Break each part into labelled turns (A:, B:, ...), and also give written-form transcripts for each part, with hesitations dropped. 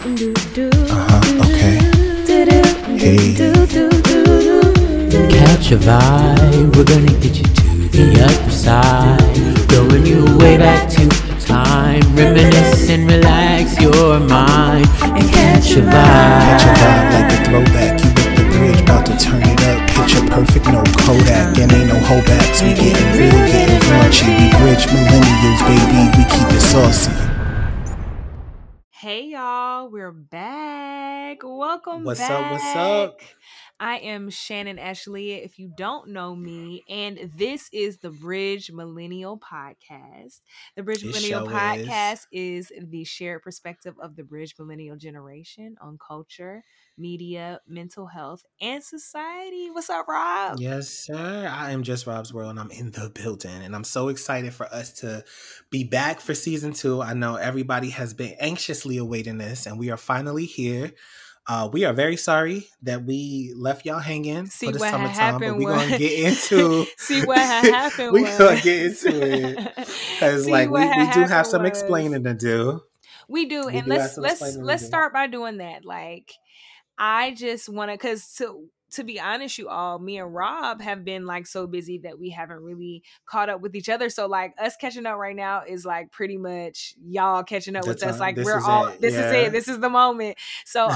A: Okay. Hey.
B: Catch a vibe, we're gonna get you to the other side. Blowing you way back to the time. Reminisce and relax your mind. And catch a vibe.
A: Catch a vibe like a throwback. You with the bridge, about to turn it up. Picture perfect, no Kodak, and ain't no holdbacks. We getting real, getting raunchy. We bridge millennials, baby. We keep it saucy.
C: Hey y'all, we're back. Welcome
A: What's
C: back.
A: up? What's up?
C: I am Shannon Ashley, if you don't know me, and this is the Bridge Millennial Podcast. The Bridge Millennial Podcast is the shared perspective of the Bridge Millennial generation on culture, media, mental health, and society. What's up, Rob?
A: Yes, sir. I am just Rob's World, and I'm in the building, and I'm so excited for us to be back for season 2. I know everybody has been anxiously awaiting this, and we are finally here. We are very sorry that we left y'all hanging for the summertime, but we're gonna get into.
C: See what happened.
A: We're gonna get into it because, like, we do have some explaining to do.
C: We do, and let's start by doing that. Like, I just want to, because to be honest, you all, me and Rob have been like so busy that we haven't really caught up with each other. So like us catching up right now is like pretty much y'all catching up with us. Like this is it. This is the moment. So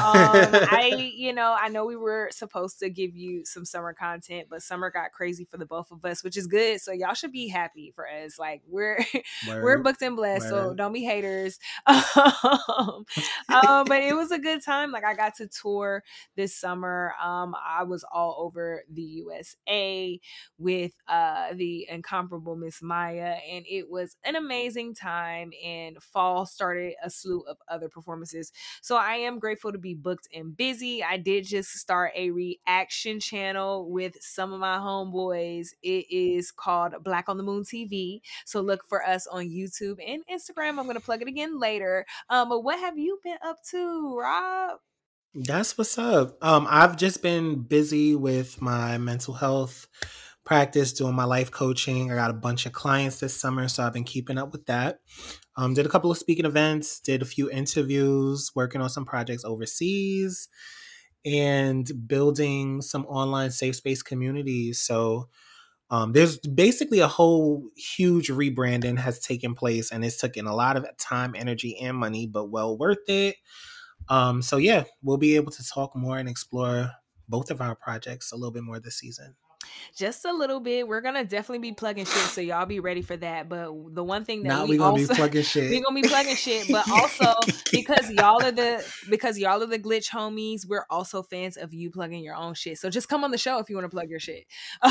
C: I know we were supposed to give you some summer content, but summer got crazy for the both of us, which is good. So y'all should be happy for us. Like we're booked and blessed. So don't be haters. But it was a good time. Like I got to tour this summer. I was all over the USA with the incomparable Miss Maya, and it was an amazing time. And fall started a slew of other performances. So I am grateful to be booked and busy. I did just start a reaction channel with some of my homeboys. It is called Black on the Moon TV. So look for us on YouTube and Instagram. I'm going to plug it again later. But what have you been up to, Rob?
A: That's what's up. I've just been busy with my mental health practice, doing my life coaching. I got a bunch of clients this summer, so I've been keeping up with that. Did a couple of speaking events, did a few interviews, working on some projects overseas, and building some online safe space communities. So there's basically a whole huge rebranding has taken place, and it's taken a lot of time, energy, and money, but well worth it. So yeah, we'll be able to talk more and explore both of our projects a little bit more this season.
C: Just a little bit. We're gonna definitely be plugging shit, so y'all be ready for that. But the one thing that
A: we're gonna be plugging shit.
C: We're gonna be plugging shit, but also because y'all are the glitch homies, we're also fans of you plugging your own shit. So just come on the show if you want to plug your shit.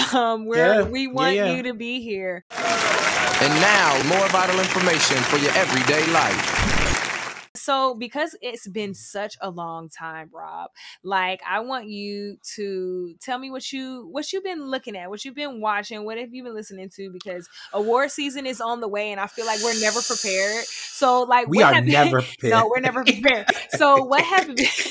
C: We want you to be here.
D: And now, more vital information for your everyday life.
C: So because it's been such a long time, Rob, like I want you to tell me what you've been looking at, what you've been watching, what have you been listening to, because award season is on the way and I feel like we're never prepared. So like
A: we are never prepared.
C: No, we're never prepared. So what have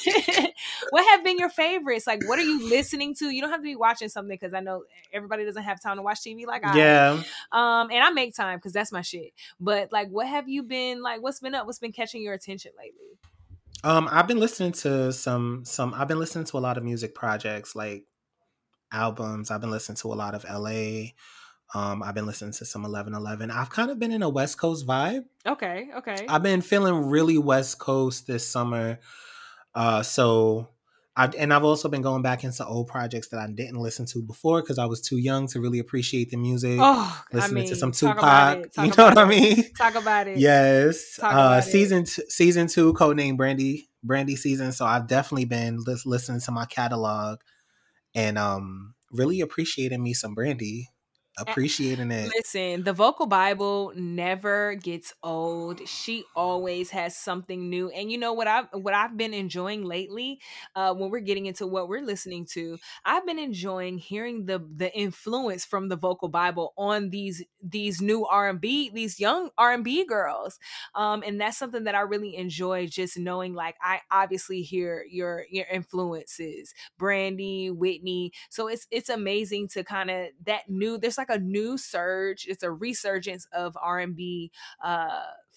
C: been your favorites? Like what are you listening to? You don't have to be watching something because I know everybody doesn't have time to watch TV like I do. And I make time because that's my shit. But like what have you been like, what's been up? What's been catching your attention lately?
A: I've been listening to I've been listening to a lot of music projects, like albums. I've been listening to a lot of LA. I've been listening to some 11:11. I've kind of been in a West Coast vibe.
C: Okay.
A: I've been feeling really West Coast this summer. I've also been going back into old projects that I didn't listen to before because I was too young to really appreciate the music. Listening to some Tupac. You know what I mean?
C: Talk about it.
A: Yes. Season 2, codename Brandy season. So I've definitely been listening to my catalog and really appreciating me some Brandy. Appreciating it.
C: Listen, the Vocal Bible never gets old. She always has something new. And you know what I've been enjoying lately, when we're getting into what we're listening to, I've been enjoying hearing the influence from the Vocal Bible on these new R&B, these young R&B girls. And that's something that I really enjoy, just knowing like I obviously hear your influences, Brandy, Whitney. So it's amazing to kind of there's like a new surge. It's a resurgence of R&B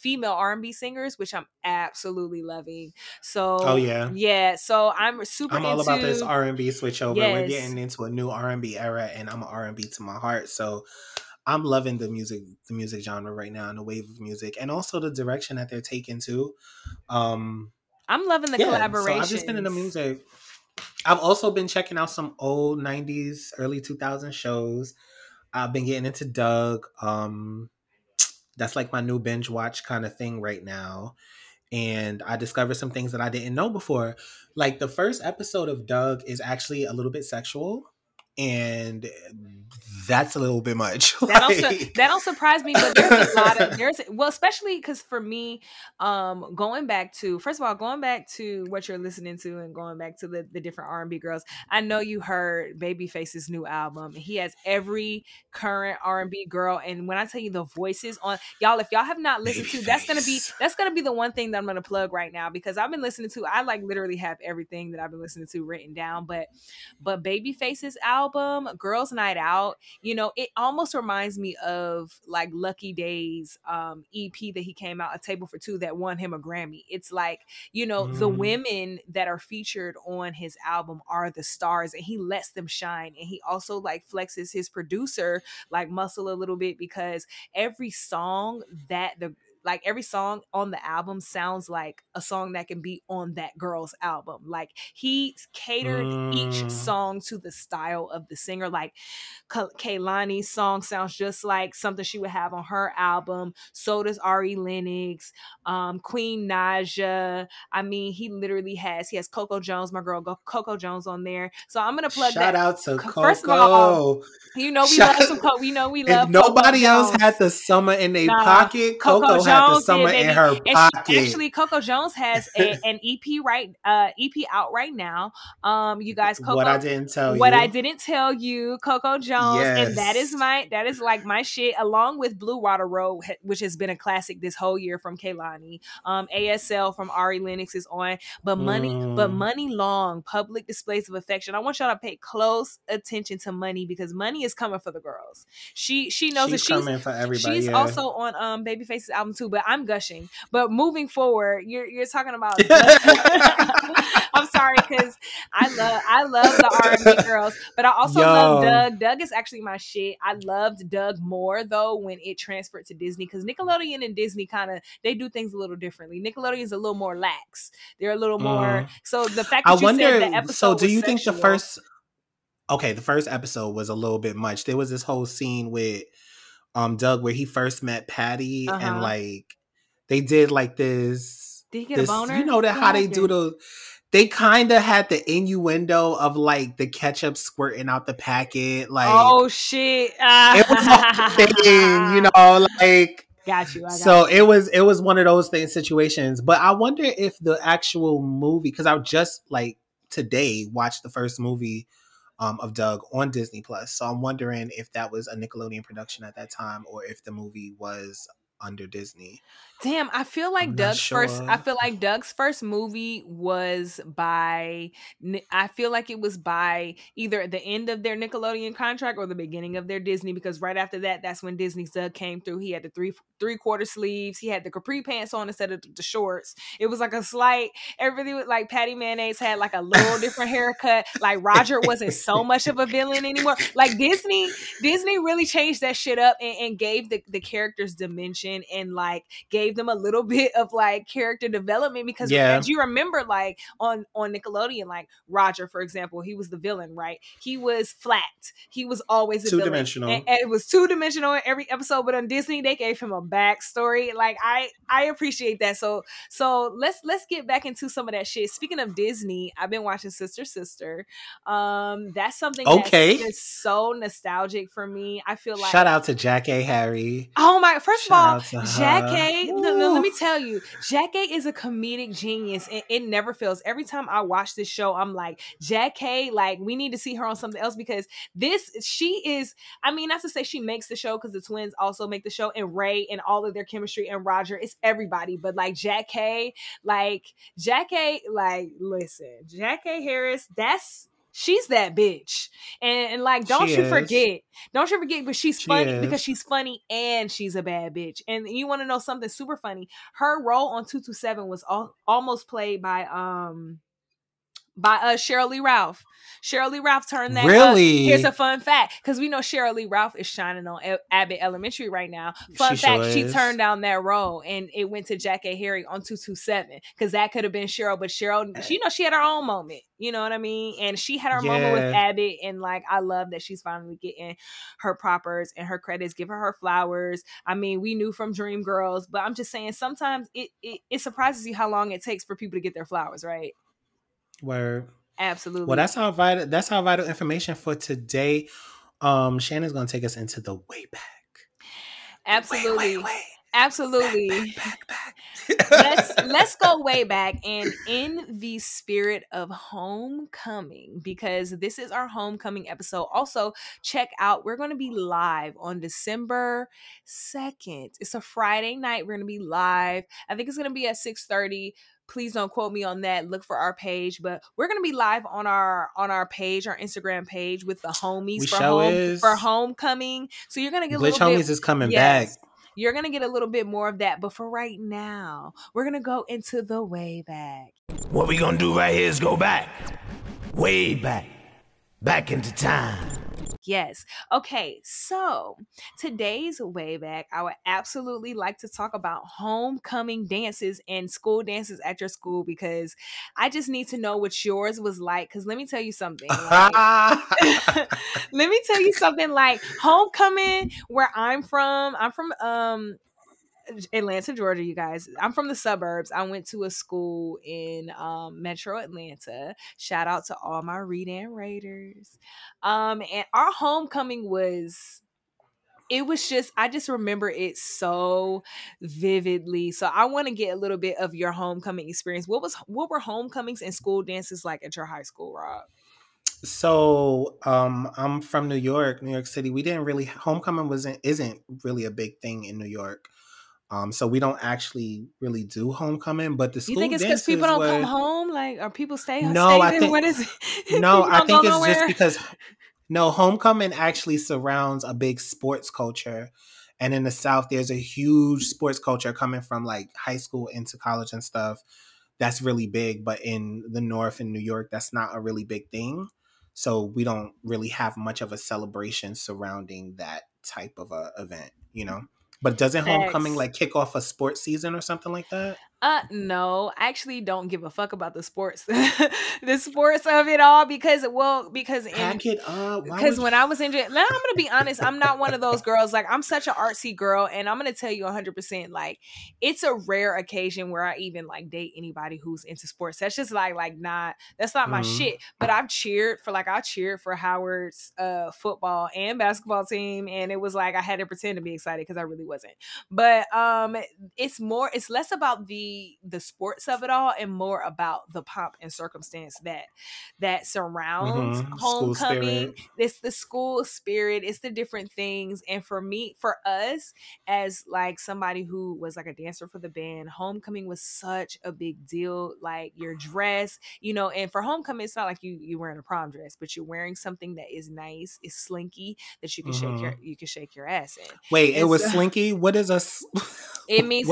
C: female R&B singers, which I'm absolutely loving. So
A: Oh yeah.
C: yeah, so I'm super
A: I'm all about this
C: into
A: R&B switchover. We're
C: yes.
A: getting into a new R&B era, and I'm an R&B to my heart. So I'm loving the music genre right now, and the wave of music, and also the direction that they're taking too.
C: I'm loving the
A: Yeah,
C: collaborations.
A: so I've just been in the music. I've also been checking out some old 90s, early 2000s shows. I've been getting into Doug. That's like my new binge watch kind of thing right now. And I discovered some things that I didn't know before. Like the first episode of Doug is actually a little bit sexual, and that's a little bit much.
C: That don't surprise me, but there's a lot of especially because for me, going back to what you're listening to and going back to the different R&B girls, I know you heard Babyface's new album. He has every current R&B girl, and when I tell you the voices on y'all, if y'all have not listened to, that's gonna be the one thing that I'm gonna plug right now, because I've been listening to, I like literally have everything that I've been listening to written down, but Babyface's album, Girls Night Out, you know, it almost reminds me of like Lucky Days EP that he came out, A Table for Two, that won him a Grammy. It's like, you know, the women that are featured on his album are the stars, and he lets them shine. And he also like flexes his producer like muscle a little bit, because every song on the album sounds like a song that can be on that girl's album. Like he catered each song to the style of the singer. Like Kehlani's song sounds just like something she would have on her album. So does Ari Lennox, Queen Naja. I mean, he has Coco Jones, my girl Coco Jones, on there. So I'm gonna plug
A: Shout out to Coco.
C: First of all, you know we love some Coco. We know we love.
A: If nobody else had the summer in their pocket, Coco had the summer in her pocket.
C: Actually, Coco Jones has an EP out right now. You guys, Coco,
A: what I didn't tell you,
C: Coco Jones, yes. And that is like my shit, along with Blue Water Road, which has been a classic this whole year from Kehlani. ASL from Ari Lennox is on, but Money Long, Public Displays of Affection. I want y'all to pay close attention to Money, because Money is coming for the girls. She knows that she's coming for everybody. She's also on Babyface's album too, but I'm gushing. But moving forward, you're talking about I'm sorry, because I love the R&B girls, but I also love Doug. Doug is actually my shit. I loved Doug more though when it transferred to Disney, because Nickelodeon and Disney they do things a little differently. Nickelodeon is a little more lax. They're a little more. So the fact that said the episode.
A: So do you think the first episode was a little bit much? There was this whole scene with Doug where he first met Patty, and like they did like this.
C: Did he get a boner?
A: You know that how they do the. They kind of had the innuendo of like the ketchup squirting out the packet. Like,
C: oh shit!
A: It was a thing, you know, like.
C: Got you.
A: So it was one of those situations. But I wonder if the actual movie, because I just like today watched the first movie of Doug on Disney Plus. So I'm wondering if that was a Nickelodeon production at that time, or if the movie was under Disney.
C: Damn, I feel like Doug's first movie was by either the end of their Nickelodeon contract or the beginning of their Disney, because right after that's when Disney's Doug came through. He had the three-quarter sleeves. He had the capri pants on instead of the shorts. It was like a slight, everything was like Patty Mayonnaise had like a little different haircut. Like Roger wasn't so much of a villain anymore. Like Disney really changed that shit up and gave the characters dimension, and like gave them a little bit of like character development, because as you remember, like on Nickelodeon, like Roger, for example, he was the villain, right? He was flat. He was always a
A: two-dimensional.
C: villain. And it was two-dimensional in every episode, but on Disney, they gave him a backstory. Like I appreciate that. So let's get back into some of that shit. Speaking of Disney, I've been watching Sister Sister. That's something that's just so nostalgic for me. I feel like
A: shout out to Jackée Harry.
C: Oh my! First of all, Jackée. Let me tell you, Jackée is a comedic genius, and it never fails. Every time I watch this show, I'm like, Jackée, like we need to see her on something else, because she is. I mean, not to say she makes the show, because the twins also make the show, and Ray and all of their chemistry, and Roger, it's everybody. But like Jackée, listen, Jackée Harris, She's that bitch. And like, don't you forget, but she's funny because she's funny and she's a bad bitch. And you want to know something super funny? Her role on 227 was almost played by Sheryl Lee Ralph. Sheryl Lee Ralph turned that
A: really?
C: Here's a fun fact, because we know Sheryl Lee Ralph is shining on Abbott Elementary right now. Fun fact, she turned down that role and it went to Jackée Harry on 227, because that could have been Sheryl, but Sheryl, she had her own moment. You know what I mean? And she had her moment with Abbott, and like, I love that she's finally getting her propers and her credits. Give her flowers. I mean, we knew from Dreamgirls, but I'm just saying, sometimes it surprises you how long it takes for people to get their flowers, right?
A: Word.
C: Absolutely.
A: Well, that's our vital information for today. Shannon's gonna take us into the way back.
C: Absolutely.
A: Way.
C: Absolutely.
A: Back.
C: Let's go way back, and in the spirit of homecoming, because this is our homecoming episode. Also, check out, we're going to be live on December 2nd. It's a Friday night. We're going to be live. I think it's going to be at 6:30. Please don't quote me on that. Look for our page, but we're gonna be live on our page, our Instagram page, with the homies for homecoming. So you're gonna get
A: Glitch Homies is coming back.
C: You're gonna get a little bit more of that, but for right now, we're gonna go into the way back.
B: What we gonna do right here is go back, way back into time.
C: Yes. Okay, so today's way back, I would absolutely like to talk about homecoming dances and school dances at your school, because I just need to know what yours was like. Because let me tell you something. Like homecoming, where I'm from Atlanta, Georgia, you guys. I'm from the suburbs. I went to a school in Metro Atlanta. Shout out to all my Redan Raiders. And our homecoming I just remember it so vividly. So I want to get a little bit of your homecoming experience. What were homecomings and school dances like at your high school, Rob?
A: So I'm from New York City. We didn't really, homecoming isn't really a big thing in New York. So we don't actually really do homecoming, but the school dances. You think it's because
C: people don't come home, like, or people stay?
A: No, I think.
C: What is it?
A: No, I think it's just because. No, homecoming actually surrounds a big sports culture, and in the South, there's a huge sports culture coming from like high school into college and stuff. That's really big, but in the North in New York, that's not a really big thing. So we don't really have much of a celebration surrounding that type of a event, you know. But doesn't homecoming like kick off a sports season or something like that?
C: No, I actually don't give a fuck about the sports, the sports of it all, because
A: pack it up.
C: Because when I was in jail, now I'm gonna be honest, I'm not one of those girls. Like, I'm such an artsy girl, and I'm gonna tell you 100%. Like, it's a rare occasion where I even like date anybody who's into sports. That's just like not that's not my shit. But I cheered for Howard's football and basketball team, and it was like I had to pretend to be excited because I really wasn't. But it's less about the sports of it all and more about the pomp and circumstance that surrounds homecoming. It's the school spirit, it's the different things. And for us, as like somebody who was like a dancer for the band, homecoming was such a big deal. Like, your dress, and for homecoming, it's not like you wearing a prom dress, but you're wearing something that is nice, is slinky, that you can shake your ass in.
A: Wait, it was slinky? What is a
C: it means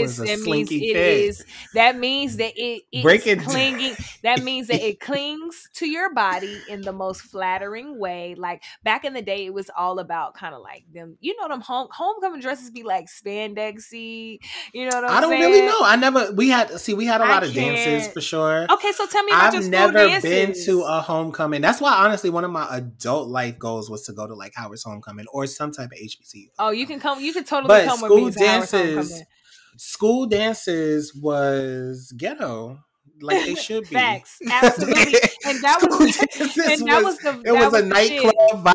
C: that means that it's clinging. That means that it clings to your body in the most flattering way. Like, back in the day, it was all about kind of like them, them homecoming dresses be like spandexy. You know what I'm saying?
A: I don't really know. We had a lot of dances for sure.
C: Okay, so tell me about your school dances.
A: I've never been to a homecoming. That's why, honestly, one of my adult life goals was to go to like Howard's homecoming or some type of HBCU.
C: Oh, you can totally come with me to Howard's homecoming.
A: School dances was ghetto, like they should be.
C: Facts, absolutely. And that was a nightclub vibe.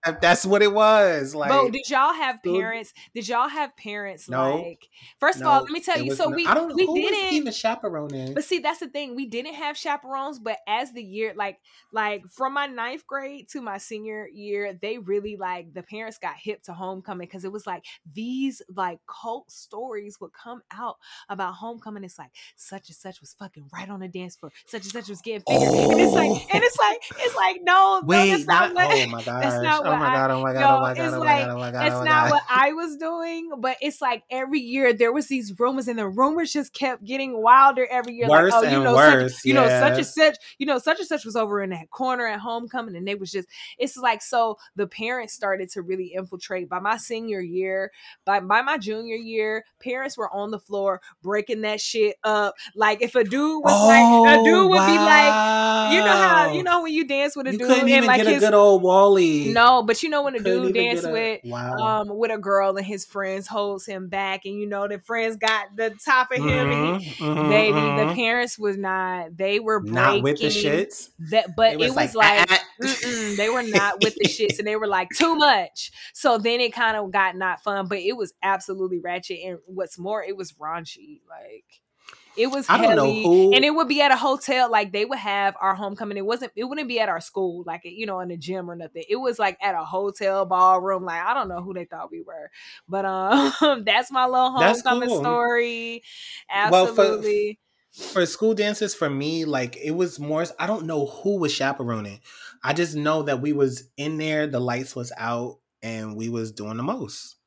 A: That's what it was. Like,
C: but did y'all have parents? Did y'all have parents
A: no,
C: like? First of all, let me tell you. So
A: I don't know
C: we
A: who was
C: didn't
A: even chaperoning.
C: But see, that's the thing. We didn't have chaperones, but as the year, like from my 9th grade to my senior year, they really like the parents got hip to homecoming because it was like these like cult stories would come out about homecoming. It's like such and such was fucking right on the dance floor. Such and such was getting fingered, and it's like no,
A: wait,
C: that's not what.
A: Oh my gosh!
C: That's not what
A: Oh my god! Oh my god!
C: yo.
A: Oh my god!
C: It's
A: Oh my
C: like
A: god! Oh my god!
C: that's
A: Oh my
C: not
A: god!
C: what I was doing, but it's like every year there was these rumors, and the rumors just kept getting wilder every year.
A: Worse
C: like, oh,
A: and worse.
C: such and such and such was over in that corner at homecoming, and they was just. It's like so the parents started to really infiltrate by my senior year, by my junior year. Parents were on the floor breaking that shit up. Like if a dude was a dude would be like, you know when you dance with a dude,
A: couldn't even
C: and like
A: get a good old Wally.
C: No, but you know when a dude dance
A: with
C: a girl and his friends holds him back, and you know the friends got the top of him, and baby, the parents was not. They were breaking
A: not with the shits.
C: But it was like they were not with the shits, and they were like too much. So then it kind of got not fun, but it was absolutely ratchet. And what's more, it was raunchy. Like it was
A: I don't know who,
C: and it would be at a hotel. Like they would have our homecoming. It wouldn't be at our school, like in a gym or nothing. It was like at a hotel ballroom. Like I don't know who they thought we were, but that's my little homecoming story. Absolutely.
A: Well, for school dances, for me, like it was more. I don't know who was chaperoning. I just know that we was in there. The lights was out, and we was doing the most.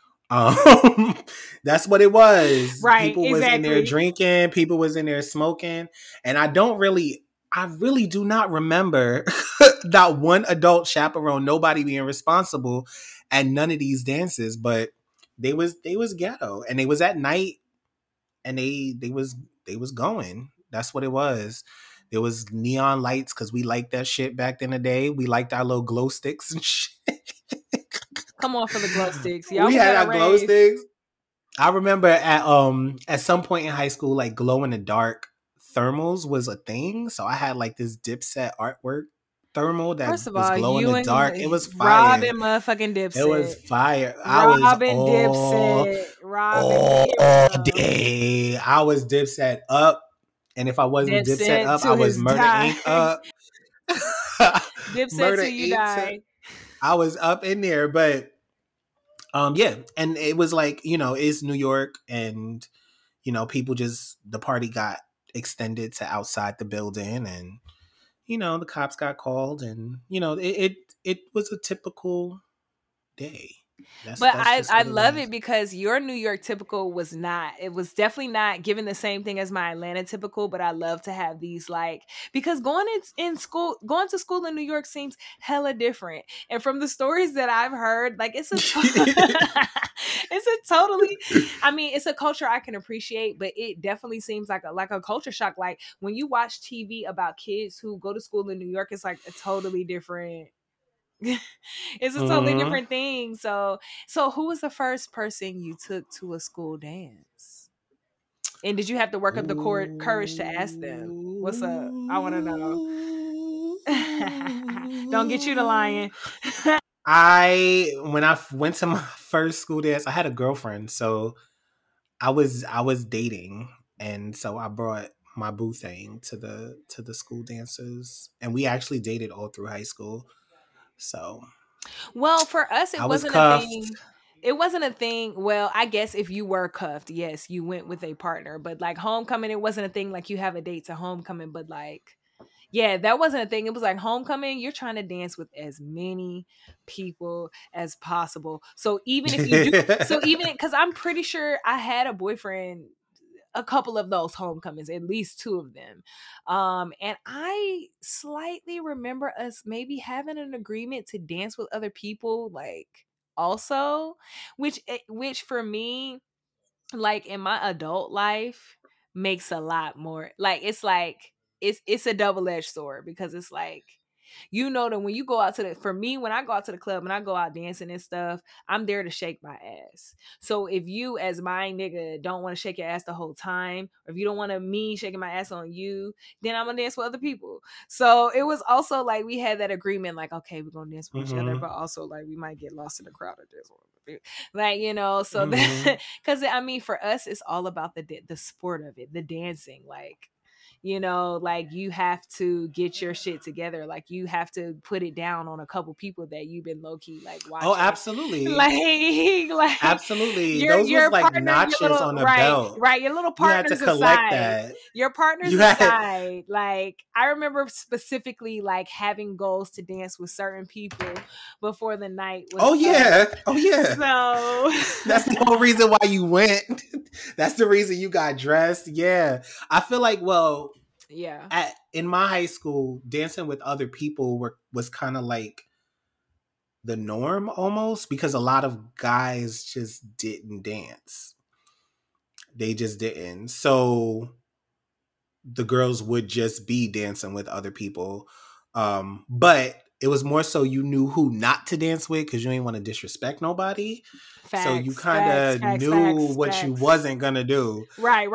A: That's what it was.
C: Right.
A: People was in there drinking, people was in there smoking, and I really do not remember that one adult chaperone, nobody being responsible at none of these dances, but they was ghetto, and they was at night, and they was going. That's what it was. There was neon lights because we liked that shit back in the day. We liked our little glow sticks and shit.
C: Come on for the glow sticks.
A: We had our glow sticks. I remember at some point in high school, like glow in the dark thermals was a thing. So I had like this Dipset artwork thermal that was glow in the dark. It was fire.
C: Robin motherfucking Dipset.
A: It was fire.
C: Robin Dipset.
A: All day. I was Dipset up. And if I wasn't Dipset up, I was Murder Inc. up.
C: Dipset till you die.
A: I was up in there, but yeah, and it was like, it's New York, and people the party got extended to outside the building, and the cops got called, and it was a typical day.
C: I love it because your New York typical was not. It was definitely not given the same thing as my Atlanta typical. But I love to have these because going to school in New York seems hella different. And from the stories that I've heard, it's it's a culture I can appreciate, but it definitely seems like a culture shock. Like when you watch TV about kids who go to school in New York, it's like a totally different. It's a totally different thing. So who was the first person you took to a school dance? And did you have to work up the courage to ask them? What's up? I want to know. Don't get you to lying.
A: When I went to my first school dance, I had a girlfriend, so I was dating, and so I brought my boo thing to the school dances, and we actually dated all through high school. So,
C: well, for us, it wasn't a thing. It wasn't a thing. Well, I guess if you were cuffed, yes, you went with a partner. But like homecoming, it wasn't a thing. Like you have a date to homecoming, but yeah, that wasn't a thing. It was like homecoming. You're trying to dance with as many people as possible. So even if you do, because I'm pretty sure I had a boyfriend. A couple of those homecomings, at least 2 of them. And I slightly remember us maybe having an agreement to dance with other people, also, which for me, in my adult life, makes a lot more. It's a double-edged sword because it's You know that when you go out to for me, when I go out to the club and I go out dancing and stuff, I'm there to shake my ass. So if you as my nigga don't want to shake your ass the whole time, or if you don't want me shaking my ass on you, then I'm gonna dance with other people. So it was also like we had that agreement, like, okay, we're gonna dance with each other, but also like we might get lost in the crowd of this one. Like, you know, so that because I mean for us it's all about the sport of it, the dancing, like, you know, like you have to get your shit together. Like you have to put it down on a couple people that you've been low key like watching.
A: Oh, absolutely.
C: Like
A: absolutely. Those was like partner, notches little, on the belt.
C: Right. Your little partners
A: you had to collect
C: aside.
A: That.
C: Your partners aside. Like I remember specifically like having goals to dance with certain people before the night was
A: Oh yeah.
C: So
A: that's the whole reason why you went. That's the reason you got dressed. Yeah. I feel like, well,
C: yeah.
A: In my high school, dancing with other people was kind of like the norm almost, because a lot of guys just didn't dance. They just didn't. So the girls would just be dancing with other people. But it was more so you knew who not to dance with because you didn't want to disrespect nobody.
C: Facts,
A: so you kind of knew what you wasn't going to do.
C: Right.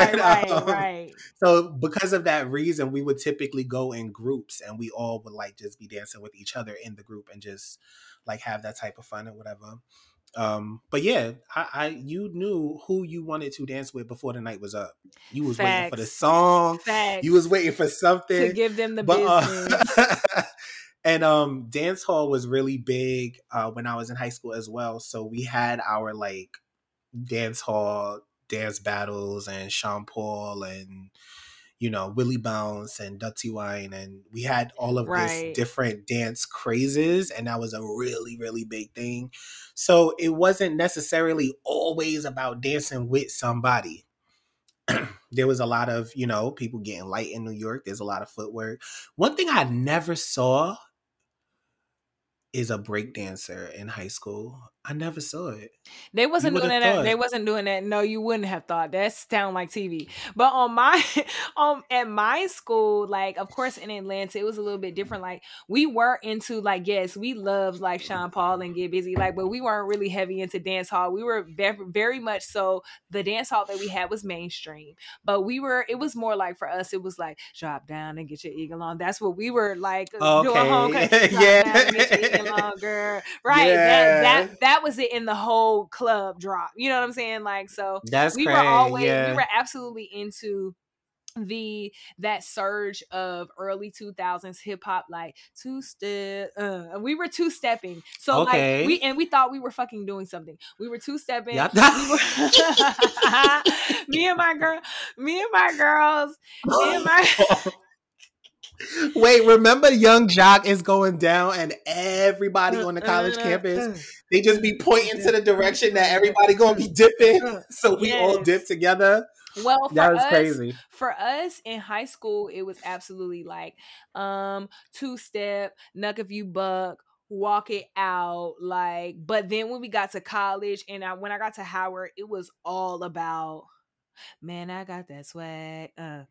A: So because of that reason, we would typically go in groups and we all would like just be dancing with each other in the group and just like have that type of fun or whatever. But yeah, you knew who you wanted to dance with before the night was up. You was waiting for the song.
C: Facts.
A: You was waiting for something
C: to give them the business.
A: And dance hall was really big when I was in high school as well. So we had our like dance hall dance battles and Sean Paul and, you know, Willie Bounce and Dutty Wine. And we had all of this different dance crazes. And that was a really, really big thing. So it wasn't necessarily always about dancing with somebody. There was a lot of, you know, people getting light in New York. There's a lot of footwork. One thing I never saw is a break dancer in high school. I never saw it.
C: They wasn't doing that. They wasn't doing that. No, you wouldn't have thought. That sound like TV. But on my at my school, like of course in Atlanta, it was a little bit different. Like we were into like, yes, we loved like Sean Paul and Get Busy, like, but we weren't really heavy into dance hall. We were very much so the dance hall that we had was mainstream. But it was more like for us, it was like drop down and get your eagle on. That's what we were like doing home. Yeah. Longer. Right. Yeah. That was it in the whole club drop. You know what I'm saying? Like, so
A: that's
C: we
A: crazy.
C: We were absolutely into that surge of early 2000s hip hop, like two-step. We were two-stepping. So like we thought we were fucking doing something. We were two-stepping. Yep. Me and my girls.
A: Wait, remember Young Jock is going down and everybody on the college campus, they just be pointing to the direction that everybody gonna be dipping. So we all dip together.
C: Well,
A: that was crazy.
C: For us in high school, it was absolutely like two-step, knuck if you buck, walk it out, like. But then when we got to college and when I got to Howard, it was all about, man, I got that swag.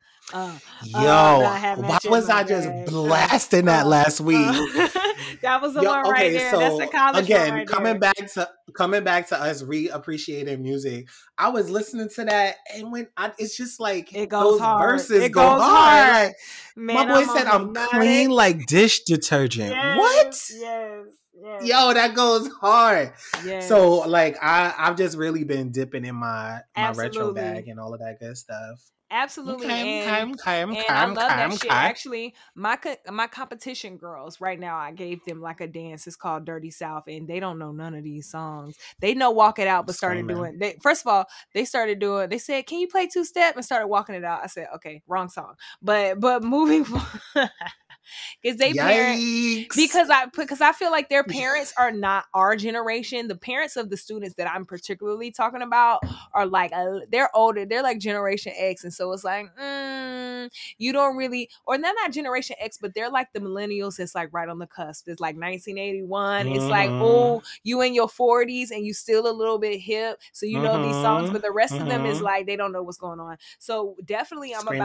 A: Why was I just blasting that last week?
C: That was the one right there. So that's the college
A: again,
C: one right
A: coming back to us reappreciating music. I was listening to that, and it's just like
C: it goes
A: those
C: hard.
A: verses go hard. Like,
C: man,
A: my boy said, "I'm clean like dish detergent."
C: Yes,
A: what?
C: Yes.
A: Yo, that goes hard.
C: Yes.
A: So like I've just really been dipping in my retro bag and all of that good stuff.
C: Absolutely.
A: I
C: love that shit. Actually, my competition girls right now, I gave them like a dance. It's called Dirty South, and they don't know none of these songs. They know Walk It Out, but started doing. First of all, they said, "Can you play two-step?" and started walking it out. I said, "Okay, wrong song." But moving forward. Because because I feel like their parents are not our generation. The parents of the students that I'm particularly talking about are like they're older. They're like Generation X, and so it's like you don't really, or they're not Generation X, but they're like the millennials. That's like right on the cusp. It's like 1981. It's like, oh, you in your 40s and you still a little bit hip, so you know these songs, but the rest of them is like they don't know what's going on. So definitely, I'm about.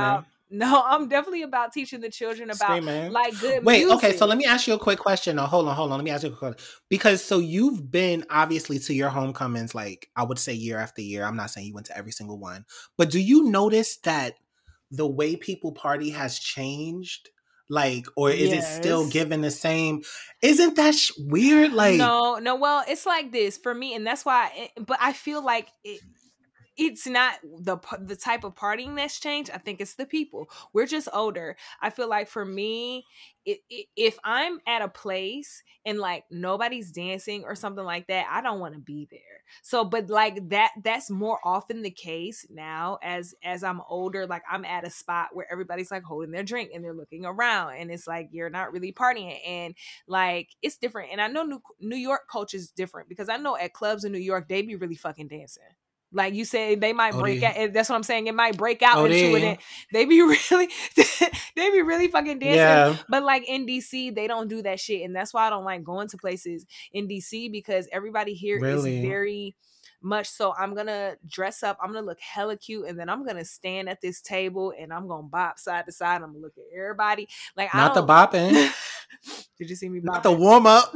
C: No, I'm definitely about teaching the children about like good
A: music.
C: Okay,
A: so let me ask you a quick question. No, hold on. Let me ask you a quick question. Because so you've been obviously to your homecomings, like I would say year after year. I'm not saying you went to every single one, but do you notice that the way people party has changed? Like, or is it still given the same? Isn't that weird? Like,
C: no. Well, it's like this for me, and that's why. But I feel like it's not the type of partying that's changed. I think it's the people. We're just older. I feel like for me, if I'm at a place and like nobody's dancing or something like that, I don't want to be there. So, but like that's more often the case now as I'm older. Like I'm at a spot where everybody's like holding their drink and they're looking around, and it's like you're not really partying, and like it's different. And I know New York culture is different because I know at clubs in New York they be really fucking dancing. Like you said, they might break out. That's what I'm saying. It might break out into it. They be really fucking dancing. Yeah. But like in DC, they don't do that shit. And that's why I don't like going to places in DC because everybody here is very much so. I'm going to dress up. I'm going to look hella cute. And then I'm going to stand at this table and I'm going to bop side to side. I'm going to look at everybody. Like
A: not the bopping.
C: Did you see me bopping?
A: Not the warm up.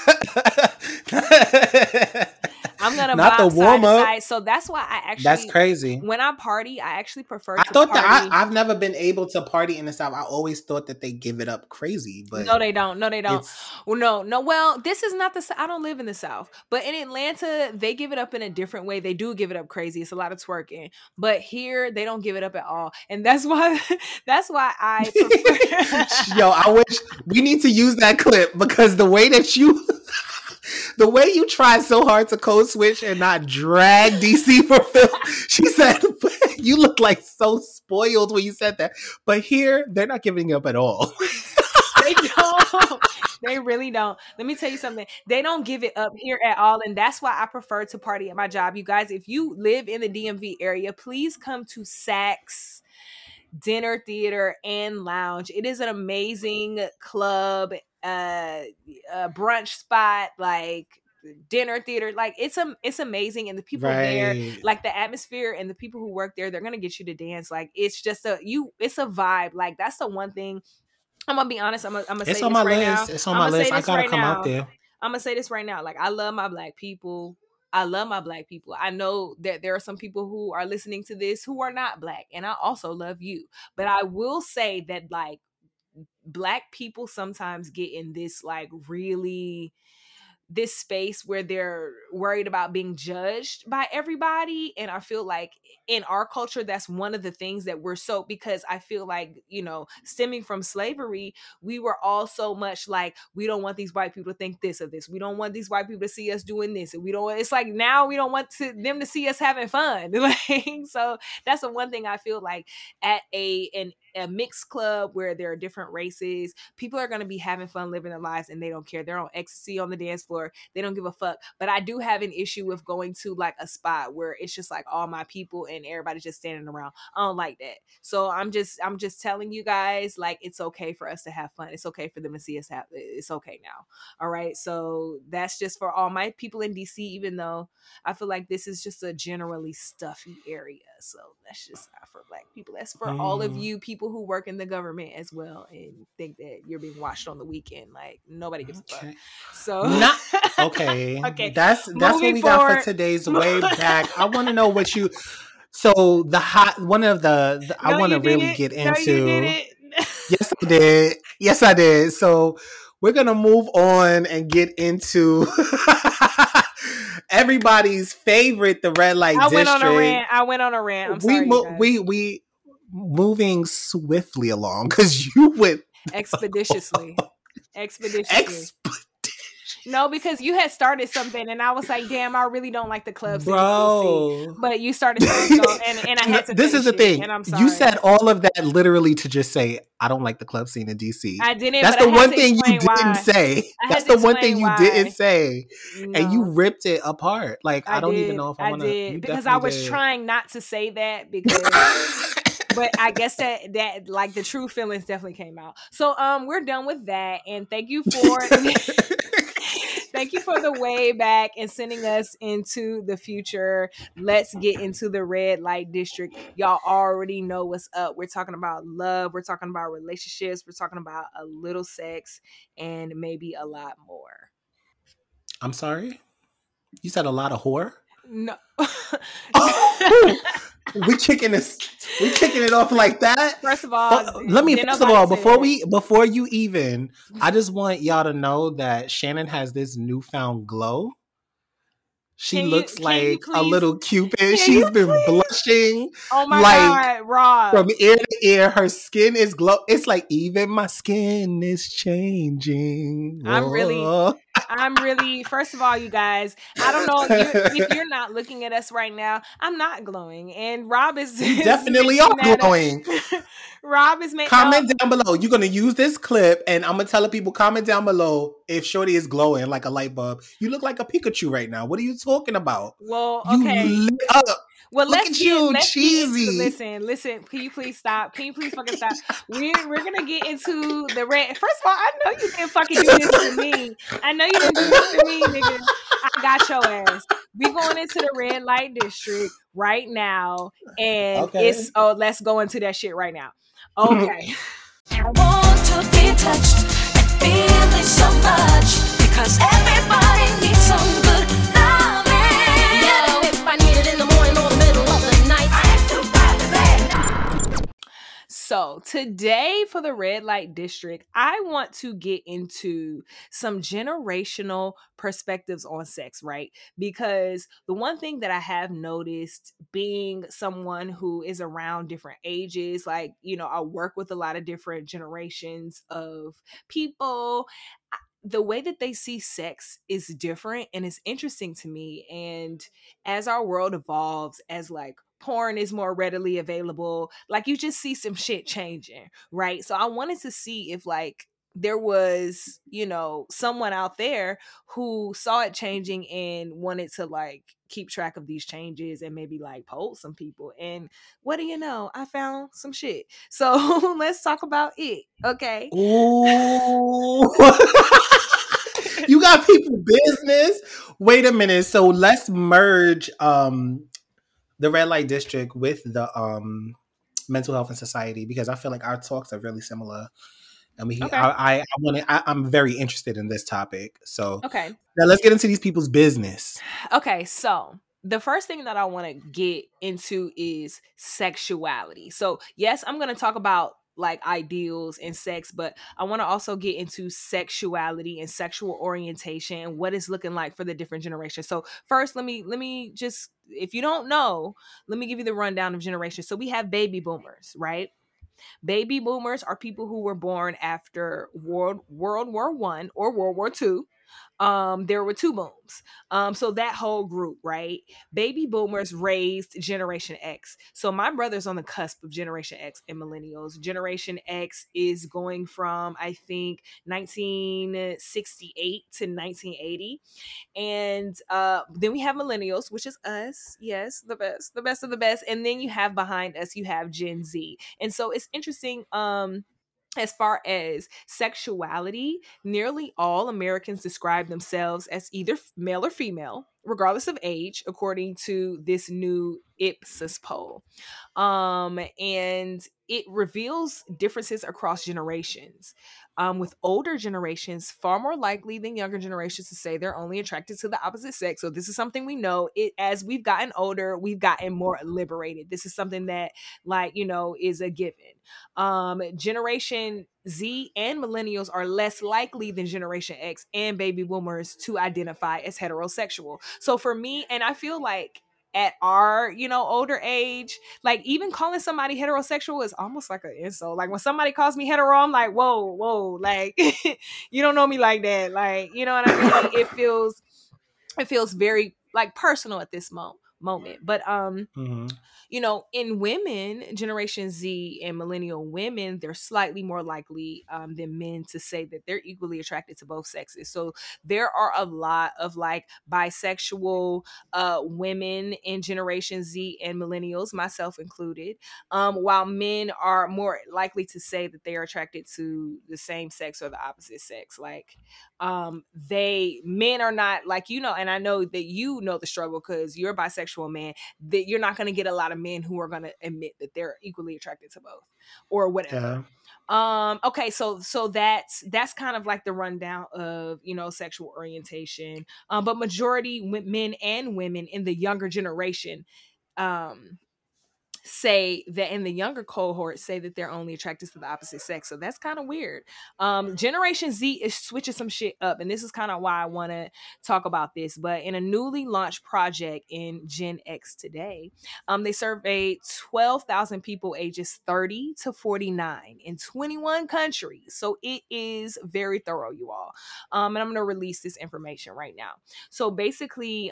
C: I'm gonna not the warm up. So that's why I actually.
A: That's crazy.
C: When I party, I actually prefer.
A: I thought party. That I've never been able to party in the South. I always thought that they give it up crazy, but
C: no, they don't. Well, no. Well, this is not the. I don't live in the South, but in Atlanta, they give it up in a different way. They do give it up crazy. It's a lot of twerking, but here they don't give it up at all, and that's why. That's why I prefer.
A: Yo, I wish we need to use that clip because the way that you. The way you tried so hard to code switch and not drag DC for film, she said, you look like so spoiled when you said that. But here, they're not giving up at all.
C: They don't. They really don't. Let me tell you something. They don't give it up here at all. And that's why I prefer to party at my job. You guys, if you live in the DMV area, please come to Saks Dinner, Theater, and Lounge. It is an amazing club. Brunch spot, like dinner theater, like it's amazing, and the people there, like the atmosphere and the people who work there, they're gonna get you to dance. Like it's just it's a vibe. Like that's the one thing. I'm gonna be honest. I'm gonna say
A: it's on my list. It's on my list. I gotta come out there.
C: I'm gonna say this right now. Like I love my black people. I know that there are some people who are listening to this who are not black, and I also love you. But I will say that like Black people sometimes get in this like really this space where they're worried about being judged by everybody. And I feel like in our culture, that's one of the things that we're so, because I feel like, you know, stemming from slavery, we were all so much like, we don't want these white people to think this of this. We don't want these white people to see us doing this. And we don't, it's like now we don't want them to see us having fun. Like, so that's the one thing I feel like at a mixed club where there are different races, people are going to be having fun living their lives and they don't care. They're on ecstasy on the dance floor. They don't give a fuck. But I do have an issue with going to like a spot where it's just like all my people and everybody's just standing around. I don't like that. So I'm just telling you guys, like, it's okay for us to have fun. It's okay for them to see us have, it's okay now. All right. So that's just for all my people in DC, even though I feel like this is just a generally stuffy area. So that's just not for Black people. That's for all of you people who work in the government as well and think that you're being watched on the weekend. Like nobody gives a fuck. So
A: okay. That's what we got for today's way back. I want to know what you. So the hot one of the I want to really get into. Yes, I did. So we're gonna move on and get into everybody's favorite, the red light district.
C: I went on a rant. I'm sorry.
A: We moving swiftly along because you went
C: expeditiously. No, because you had started something, and I was like, "Damn, I really don't like the club scene." Bro. But you started something, and I had to.
A: This is the thing. And I'm sorry. You said all of that literally to just say, "I don't like the club scene in DC."
C: I didn't.
A: That's the one thing you didn't say. That's the one thing you didn't say, and you ripped it apart. Like I don't even know if I want to. I did
C: because I was trying not to say that because. But I guess that like the true feelings definitely came out. So we're done with that, and thank you for Thank you for the way back and sending us into the future. Let's get into the red light district. Y'all already know what's up. We're talking about love. We're talking about relationships. We're talking about a little sex and maybe a lot more.
A: I'm sorry? You said a lot of whore?
C: No.
A: We kicking it off like that.
C: First of all,
A: before you even, I just want y'all to know that Shannon has this newfound glow. She looks like a little Cupid. She's been blushing.
C: Oh my God, Rob.
A: From ear to ear, her skin is glow. It's like even my skin is changing. Whoa.
C: I'm really, first of all, you guys, I don't know if you're not looking at us right now. I'm not glowing, and Rob is
A: definitely are glowing.
C: Rob is making.
A: Comment down below. You're gonna use this clip, and I'm gonna tell the people. Comment down below if Shorty is glowing like a light bulb. You look like a Pikachu right now. What are you talking about?
C: Well, okay.
A: You lit up.
C: Well,
A: look at you, cheesy.
C: Listen. Can you please stop? Can you please fucking stop? We're gonna get into the red. First of all, I know you didn't fucking do this to me. I know you didn't do this to me, nigga. I got your ass. We going into the red light district right now, and let's go into that shit right now. Okay.
E: I want to be touched and feel it so much because everybody needs some good loving. Yeah, if I need it in the morning or the middle of the night, I have to buy the bed.
C: So today for the red light district, I want to get into some generational perspectives on sex, right? Because the one thing that I have noticed being someone who is around different ages, like, you know, I work with a lot of different generations of people. The way that they see sex is different and it's interesting to me. And as our world evolves, as like porn is more readily available, like you just see some shit changing, right? So I wanted to see if like there was, you know, someone out there who saw it changing and wanted to like keep track of these changes and maybe like poll some people. And what do you know? I found some shit. So let's talk about it. Okay.
A: Ooh. You got people business. Wait a minute. So let's merge the red light district with the mental health and society, because I feel like our talks are really similar. And I'm very interested in this topic. So now let's get into these people's business.
C: Okay, so the first thing that I want to get into is sexuality. So yes, I'm going to talk about like ideals and sex, but I want to also get into sexuality and sexual orientation and what it's looking like for the different generations. So first, let me just, if you don't know, let me give you the rundown of generations. So we have baby boomers, right? Baby boomers are people who were born after World War I or World War II. There were two booms. So that whole group, right? Baby boomers raised Generation X. So my brother's on the cusp of Generation X and millennials. Generation X is going from, I think, 1968 to 1980. And then we have millennials, which is us. Yes, the best of the best. And then you have behind us, you have Gen Z. And so it's interesting. As far as sexuality, nearly all Americans describe themselves as either male or female, regardless of age, according to this new Ipsos poll. And it reveals differences across generations. With older generations, far more likely than younger generations to say they're only attracted to the opposite sex. So this is something we know. As we've gotten older, we've gotten more liberated. This is something that, like, you know, is a given. Generation Z and millennials are less likely than Generation X and baby boomers to identify as heterosexual. So for me, and I feel like at our, you know, older age, like even calling somebody heterosexual is almost like an insult. Like when somebody calls me hetero, I'm like, whoa, like you don't know me like that. Like, you know what I mean? It feels very like personal at this moment. But you know, in women, Generation Z and millennial women, they're slightly more likely than men to say that they're equally attracted to both sexes. So there are a lot of like bisexual women in Generation Z and millennials, myself included, while men are more likely to say that they are attracted to the same sex or the opposite sex. Like, Men are not like, and I know that you know the struggle because you're a bisexual man, that you're not going to get a lot of men who are going to admit that they're equally attracted to both or whatever. Okay, so that's kind of like the rundown of sexual orientation, but majority men and women in the younger generation say that in the younger cohort say that they're only attracted to the opposite sex. So that's kind of weird. Generation Z is switching some shit up, and this is kind of why I want to talk about this. But in a newly launched project in Gen X today, they surveyed 12,000 people ages 30 to 49 in 21 countries. So it is very thorough, you all. And I'm going to release this information right now. So basically,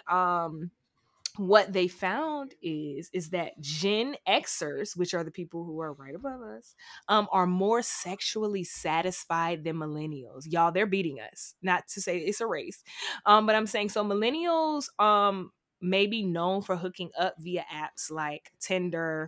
C: what they found is that Gen Xers, which are the people who are right above us, are more sexually satisfied than millennials. Y'all, they're beating us. Not to say it's a race, but I'm saying so. Millennials may be known for hooking up via apps like Tinder,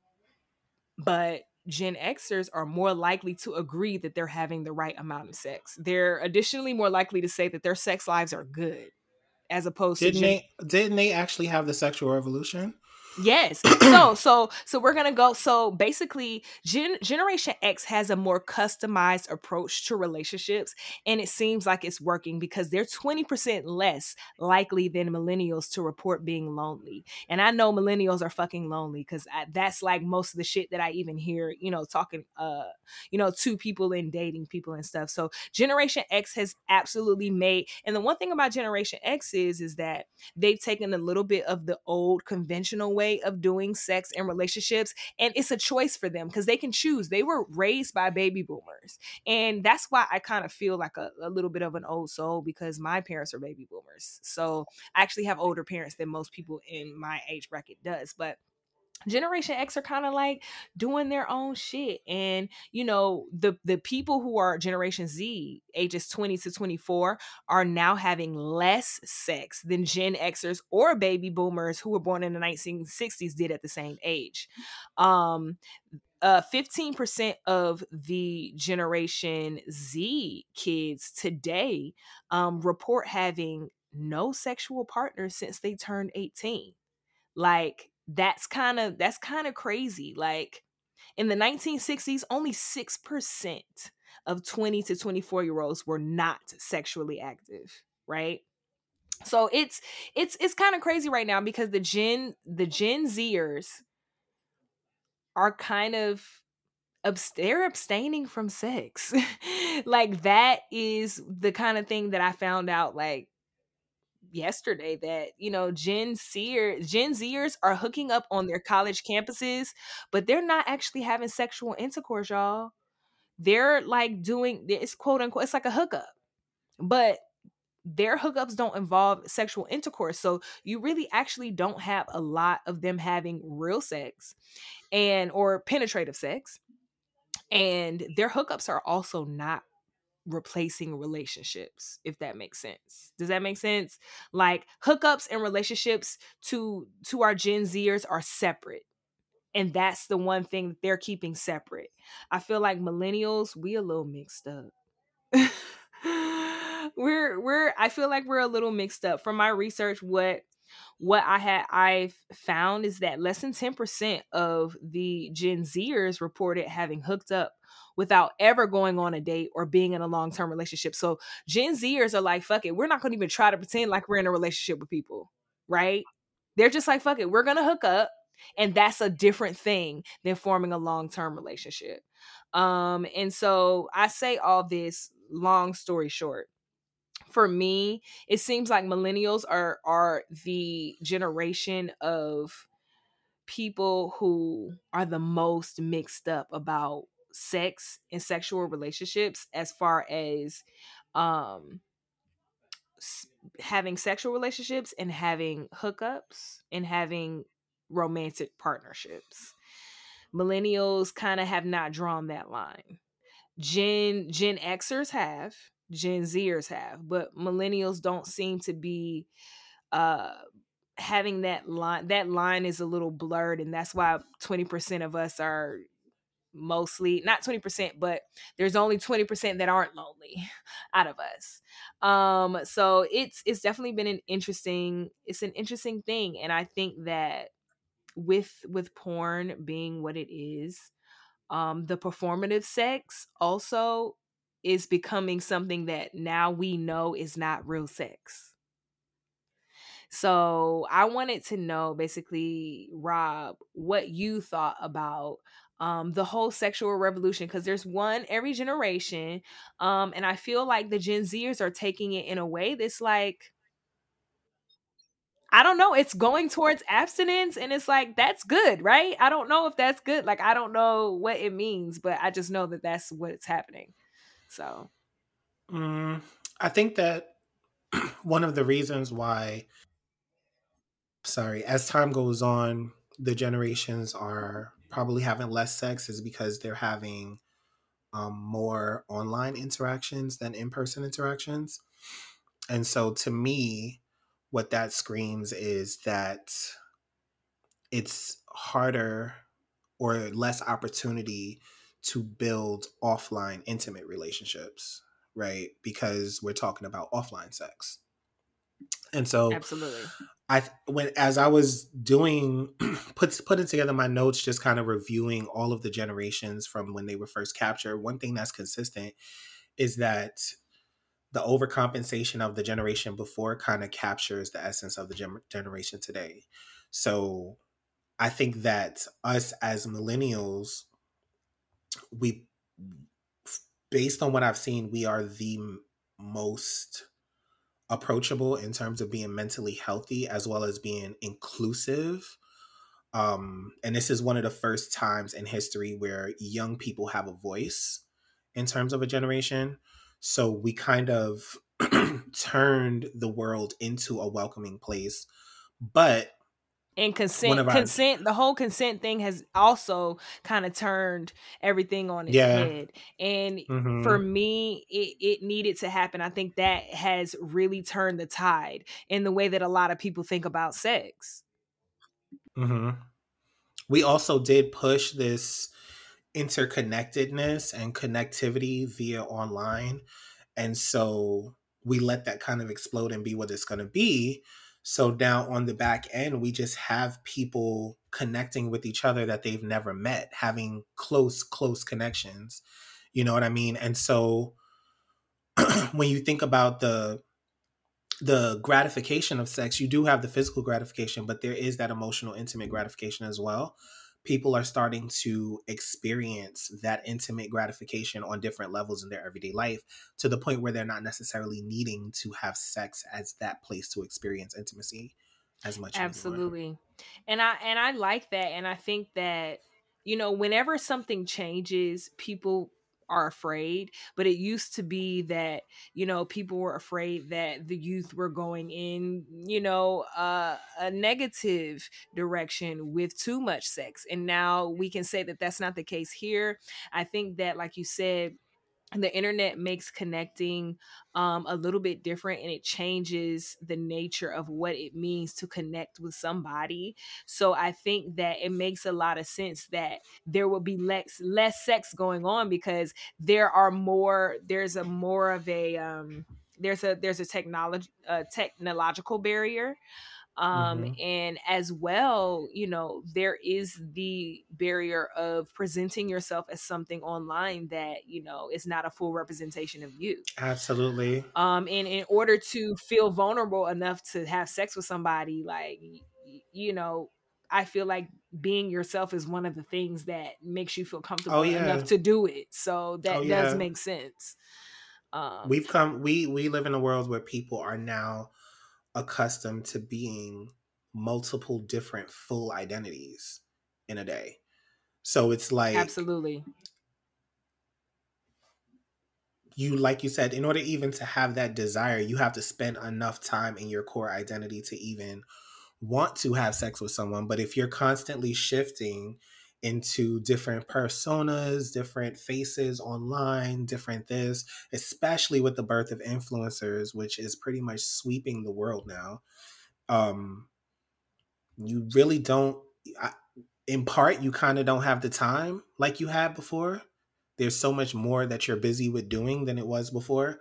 C: but Gen Xers are more likely to agree that they're having the right amount of sex. They're additionally more likely to say that their sex lives are good, as opposed
A: to didn't they actually have the sexual revolution?
C: Yes. So we're gonna go. So basically, Generation X has a more customized approach to relationships, and it seems like it's working because they're 20% less likely than millennials to report being lonely. And I know millennials are fucking lonely because that's like most of the shit that I even hear, talking, to people and dating people and stuff. So Generation X has absolutely made, and the one thing about Generation X is that they've taken a little bit of the old conventional way of doing sex and relationships, and it's a choice for them because they can choose. They were raised by baby boomers, and that's why I kind of feel like a little bit of an old soul, because my parents are baby boomers. So I actually have older parents than most people in my age bracket does. But Generation X are kind of like doing their own shit. And, the people who are Generation Z, ages 20 to 24, are now having less sex than Gen Xers or baby boomers who were born in the 1960s did at the same age. 15% of the Generation Z kids today report having no sexual partners since they turned 18. Like, that's kind of crazy. Like, in the 1960s, only 6% of 20 to 24-year-olds were not sexually active, right? So it's kind of crazy right now because the Gen Zers are kind of they're abstaining from sex. Like, that is the kind of thing that I found out like yesterday, that Gen Zers are hooking up on their college campuses, but they're not actually having sexual intercourse, y'all. They're like doing it's quote unquote, it's like a hookup, but their hookups don't involve sexual intercourse. So you really actually don't have a lot of them having real sex or penetrative sex, and their hookups are also not replacing relationships, if that makes sense. Does that make sense? Like, hookups and relationships to our Gen Zers are separate, and that's the one thing that they're keeping separate. I feel like millennials, we a little mixed up. I feel like we're a little mixed up. From my research, what I've found is that less than 10% of the Gen Zers reported having hooked up without ever going on a date or being in a long-term relationship. So Gen Zers are like, fuck it, we're not going to even try to pretend like we're in a relationship with people, right? They're just like, fuck it, we're going to hook up. And that's a different thing than forming a long-term relationship. And so I say all this, long story short, for me, it seems like millennials are the generation of people who are the most mixed up about sex and sexual relationships, as far as having sexual relationships and having hookups and having romantic partnerships. Millennials kind of have not drawn that line. Gen Xers have, Gen Zers have, but millennials don't seem to be having that line. That line is a little blurred, and that's why 20% of us are mostly, not 20%, but there's only 20% that aren't lonely out of us. So it's definitely been an interesting thing. And I think that with porn being what it is, the performative sex also is becoming something that now we know is not real sex. So I wanted to know, basically, Rob, what you thought about the whole sexual revolution, because there's one every generation, and I feel like the Gen Zers are taking it in a way that's like, I don't know, it's going towards abstinence, and it's like, that's good, right? I don't know if that's good. Like, I don't know what it means, but I just know that that's what's happening. So,
A: I think that one of the reasons why, as time goes on, the generations are probably having less sex is because they're having more online interactions than in-person interactions. And so to me, what that screams is that it's harder or less opportunity to build offline intimate relationships, right? Because we're talking about offline sex. And so
C: absolutely.
A: as I was doing putting together my notes, just kind of reviewing all of the generations from when they were first captured, one thing that's consistent is that the overcompensation of the generation before kind of captures the essence of the generation today. So I think that us as millennials, we, based on what I've seen, we are the most approachable in terms of being mentally healthy as well as being inclusive. And this is one of the first times in history where young people have a voice in terms of a generation. So we kind of turned the world into a welcoming place. But
C: and consent, the whole consent thing has also kind of turned everything on its head. And for me, it needed to happen. I think that has really turned the tide in the way that a lot of people think about sex.
A: We also did push this interconnectedness and connectivity via online. And so we let that kind of explode and be what it's going to be. So now on the back end, we just have people connecting with each other that they've never met, having close connections. You know what I mean? And so when you think about the gratification of sex, you do have the physical gratification, but there is that emotional, intimate gratification as well. People are starting to experience that intimate gratification on different levels in their everyday life, to the point where they're not necessarily needing to have sex as that place to experience intimacy as much.
C: Absolutely. Anymore. And I like that. And I think that, you know, whenever something changes, people are afraid. But it used to be that, you know, people were afraid that the youth were going in, you know, a negative direction with too much sex. And now we can say that that's not the case here. I think that, like you said, the internet makes connecting a little bit different, and it changes the nature of what it means to connect with somebody. So I think that it makes a lot of sense that there will be less sex going on, because there's a technological barrier. And as well, you know, there is the barrier of presenting yourself as something online that, you know, is not a full representation of you.
A: Absolutely.
C: And in order to feel vulnerable enough to have sex with somebody, like, you know, I feel like being yourself is one of the things that makes you feel comfortable enough to do it. So that does make sense.
A: We live in a world where people are now accustomed to being multiple different full identities in a day. So it's like,
C: absolutely,
A: like you said, in order even to have that desire, you have to spend enough time in your core identity to even want to have sex with someone. But if you're constantly shifting into different personas, different faces online, different this, especially with the birth of influencers, which is pretty much sweeping the world now, you really don't. in part, you kind of don't have the time like you had before. There's so much more that you're busy with doing than it was before.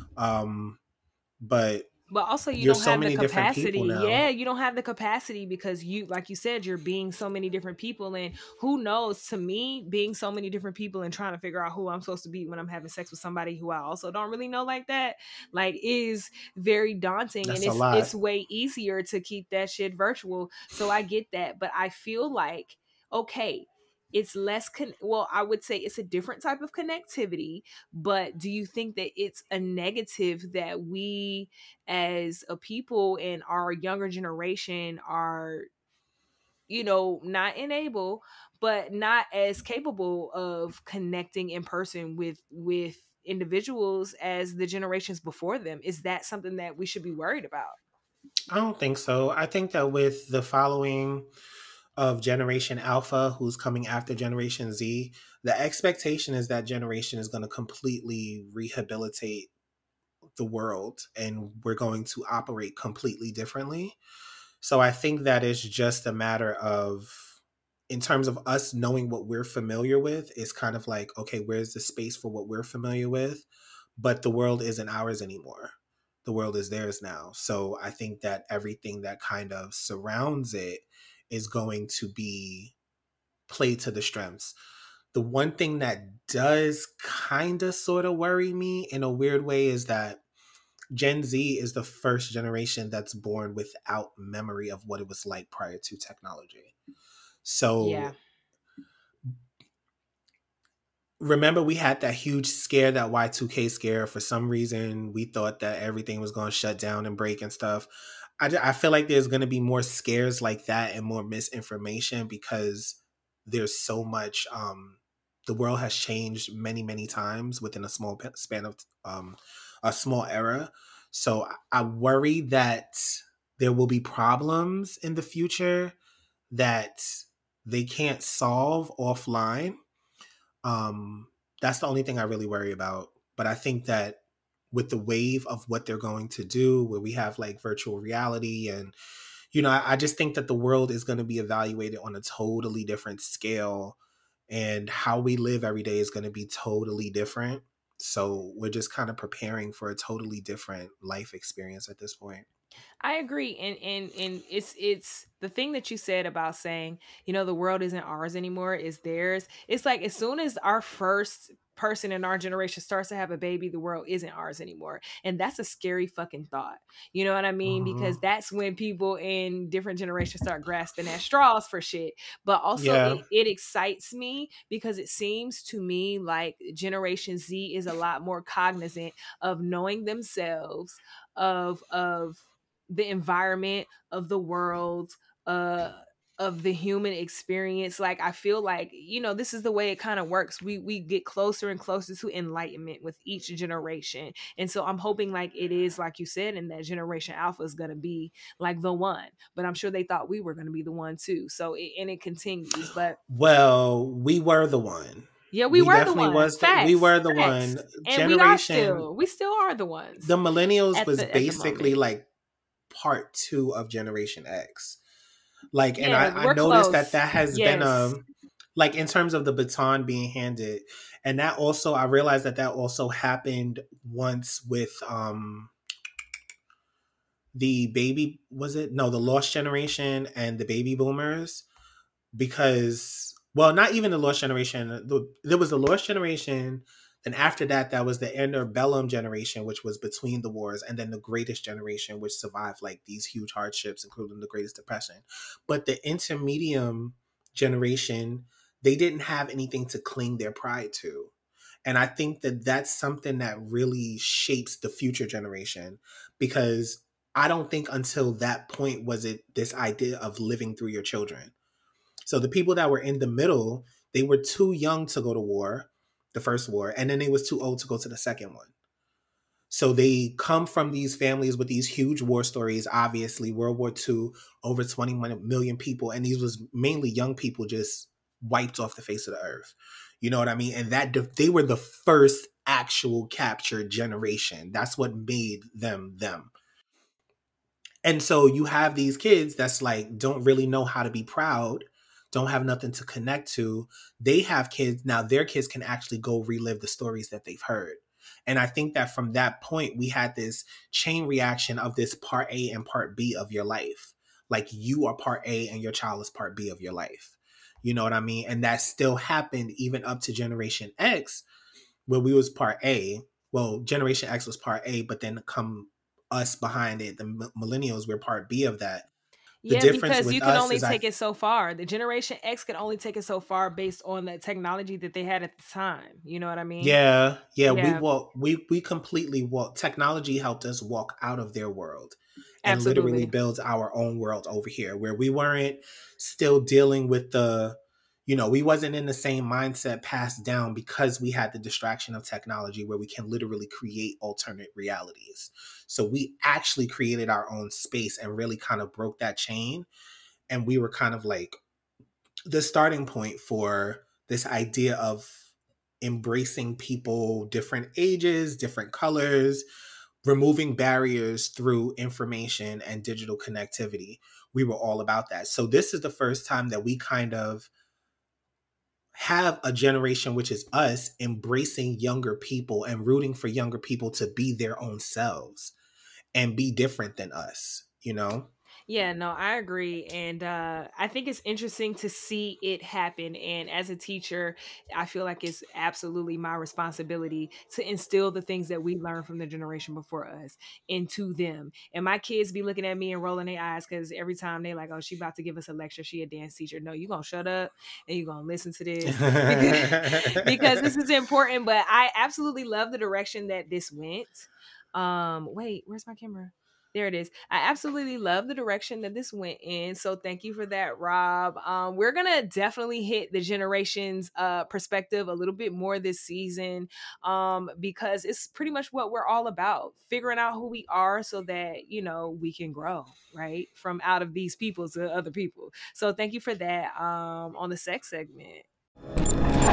A: But
C: also you
A: you're
C: don't
A: so
C: have the
A: many different people
C: capacity.
A: now.
C: Yeah, you don't have the capacity because you, like you said, you're being so many different people. And who knows, to me, being so many different people and trying to figure out who I'm supposed to be when I'm having sex with somebody who I also don't really know like that, like, is very daunting.
A: That's
C: And
A: a lot.
C: it's way easier to keep that shit virtual. So I get that. But I feel like, okay, it's less I would say it's a different type of connectivity, but do you think that it's a negative that we as a people in our younger generation are, not enabled but not as capable of connecting in person with individuals as the generations before them? Is that something that we should be worried about?
A: I don't think so. I think that with the following of Generation Alpha, who's coming after Generation Z, the expectation is that generation is going to completely rehabilitate the world and we're going to operate completely differently. So I think that it's just a matter of, in terms of us knowing what we're familiar with, it's kind of like, okay, where's the space for what we're familiar with? But the world isn't ours anymore. The world is theirs now. So I think that everything that kind of surrounds it is going to be played to the strengths. The one thing that does kind of sort of worry me in a weird way is that Gen Z is the first generation that's born without memory of what it was like prior to technology. So
C: Yeah.
A: remember, we had that huge scare, that Y2K scare. For some reason, we thought that everything was going to shut down and break and stuff. I feel like there's going to be more scares like that and more misinformation because there's so much. The world has changed many, many times within a small span of a small era. So I worry that there will be problems in the future that they can't solve offline. That's the only thing I really worry about. But I think that with the wave of what they're going to do, where we have like virtual reality and, I just think that the world is going to be evaluated on a totally different scale and how we live every day is going to be totally different. So we're just kind of preparing for a totally different life experience at this point.
C: I agree. And it's the thing that you said about saying, the world isn't ours anymore, is theirs. It's like, as soon as our first person in our generation starts to have a baby, the world isn't ours anymore. And that's a scary fucking thought. You know what I mean? Because that's when people in different generations start grasping at straws for shit. But also it excites me because it seems to me like Generation Z is a lot more cognizant of knowing themselves, of the environment, of the world, of the human experience. Like, I feel like, this is the way it kind of works. We get closer and closer to enlightenment with each generation. And so I'm hoping, like, it is like you said, and that Generation Alpha is going to be like the one. But I'm sure they thought we were going to be the one too. So it continues. But
A: well, we were the one.
C: Yeah, we were the one.
A: We were the one.
C: And generation. We still are the ones.
A: The millennials was basically like part 2 of Generation X. Like, and I noticed that has been like, in terms of the baton being handed. And that also, I realized that also happened once with the the Lost Generation and the baby boomers. Because, well, not even the Lost Generation. There was the Lost Generation. And after that, that was the Interbellum generation, which was between the wars, and then the Greatest Generation, which survived like these huge hardships, including the Greatest Depression. But the Intermedium generation, they didn't have anything to cling their pride to. And I think that that's something that really shapes the future generation, because I don't think until that point was it this idea of living through your children. So the people that were in the middle, they were too young to go to war, the first war, and then they was too old to go to the second one. So they come from these families with these huge war stories. Obviously, World War II, over 20 million people, and these was mainly young people just wiped off the face of the earth. You know what I mean? And that they were the first actual captured generation. That's what made them them. And so you have these kids that's like don't really know how to be proud, don't have nothing to connect to. They have kids. Now their kids can actually go relive the stories that they've heard. And I think that from that point, we had this chain reaction of this part A and part B of your life. Like you are part A and your child is part B of your life. You know what I mean? And that still happened even up to Generation X, where we was part A. Well, Generation X was part A, but then come us behind it, the millennials, we're part B of that.
C: Yeah, because you can only take it so far. The Generation X can only take it so far based on the technology that they had at the time. You know what I mean?
A: Yeah. We completely walk. Technology helped us walk out of their world and literally build our own world over here, where we weren't still dealing with we wasn't in the same mindset passed down, because we had the distraction of technology where we can literally create alternate realities. So we actually created our own space and really kind of broke that chain. And we were kind of like the starting point for this idea of embracing people, different ages, different colors, removing barriers through information and digital connectivity. We were all about that. So this is the first time that we kind of have a generation, which is us, embracing younger people and rooting for younger people to be their own selves and be different than us, you know?
C: Yeah, no, I agree. And I think it's interesting to see it happen. And as a teacher, I feel like it's absolutely my responsibility to instill the things that we learned from the generation before us into them. And my kids be looking at me and rolling their eyes, because every time they like, oh, she about to give us a lecture, she a dance teacher. No, you gonna shut up and you gonna listen to this because this is important. But I absolutely love the direction that this went. Wait, where's my camera? There it is. I absolutely love the direction that this went in. So thank you for that, Rob. We're going to definitely hit the generations perspective a little bit more this season, because it's pretty much what we're all about, figuring out who we are so that, we can grow, right? From out of these people to other people. So thank you for that on the sex segment.
F: This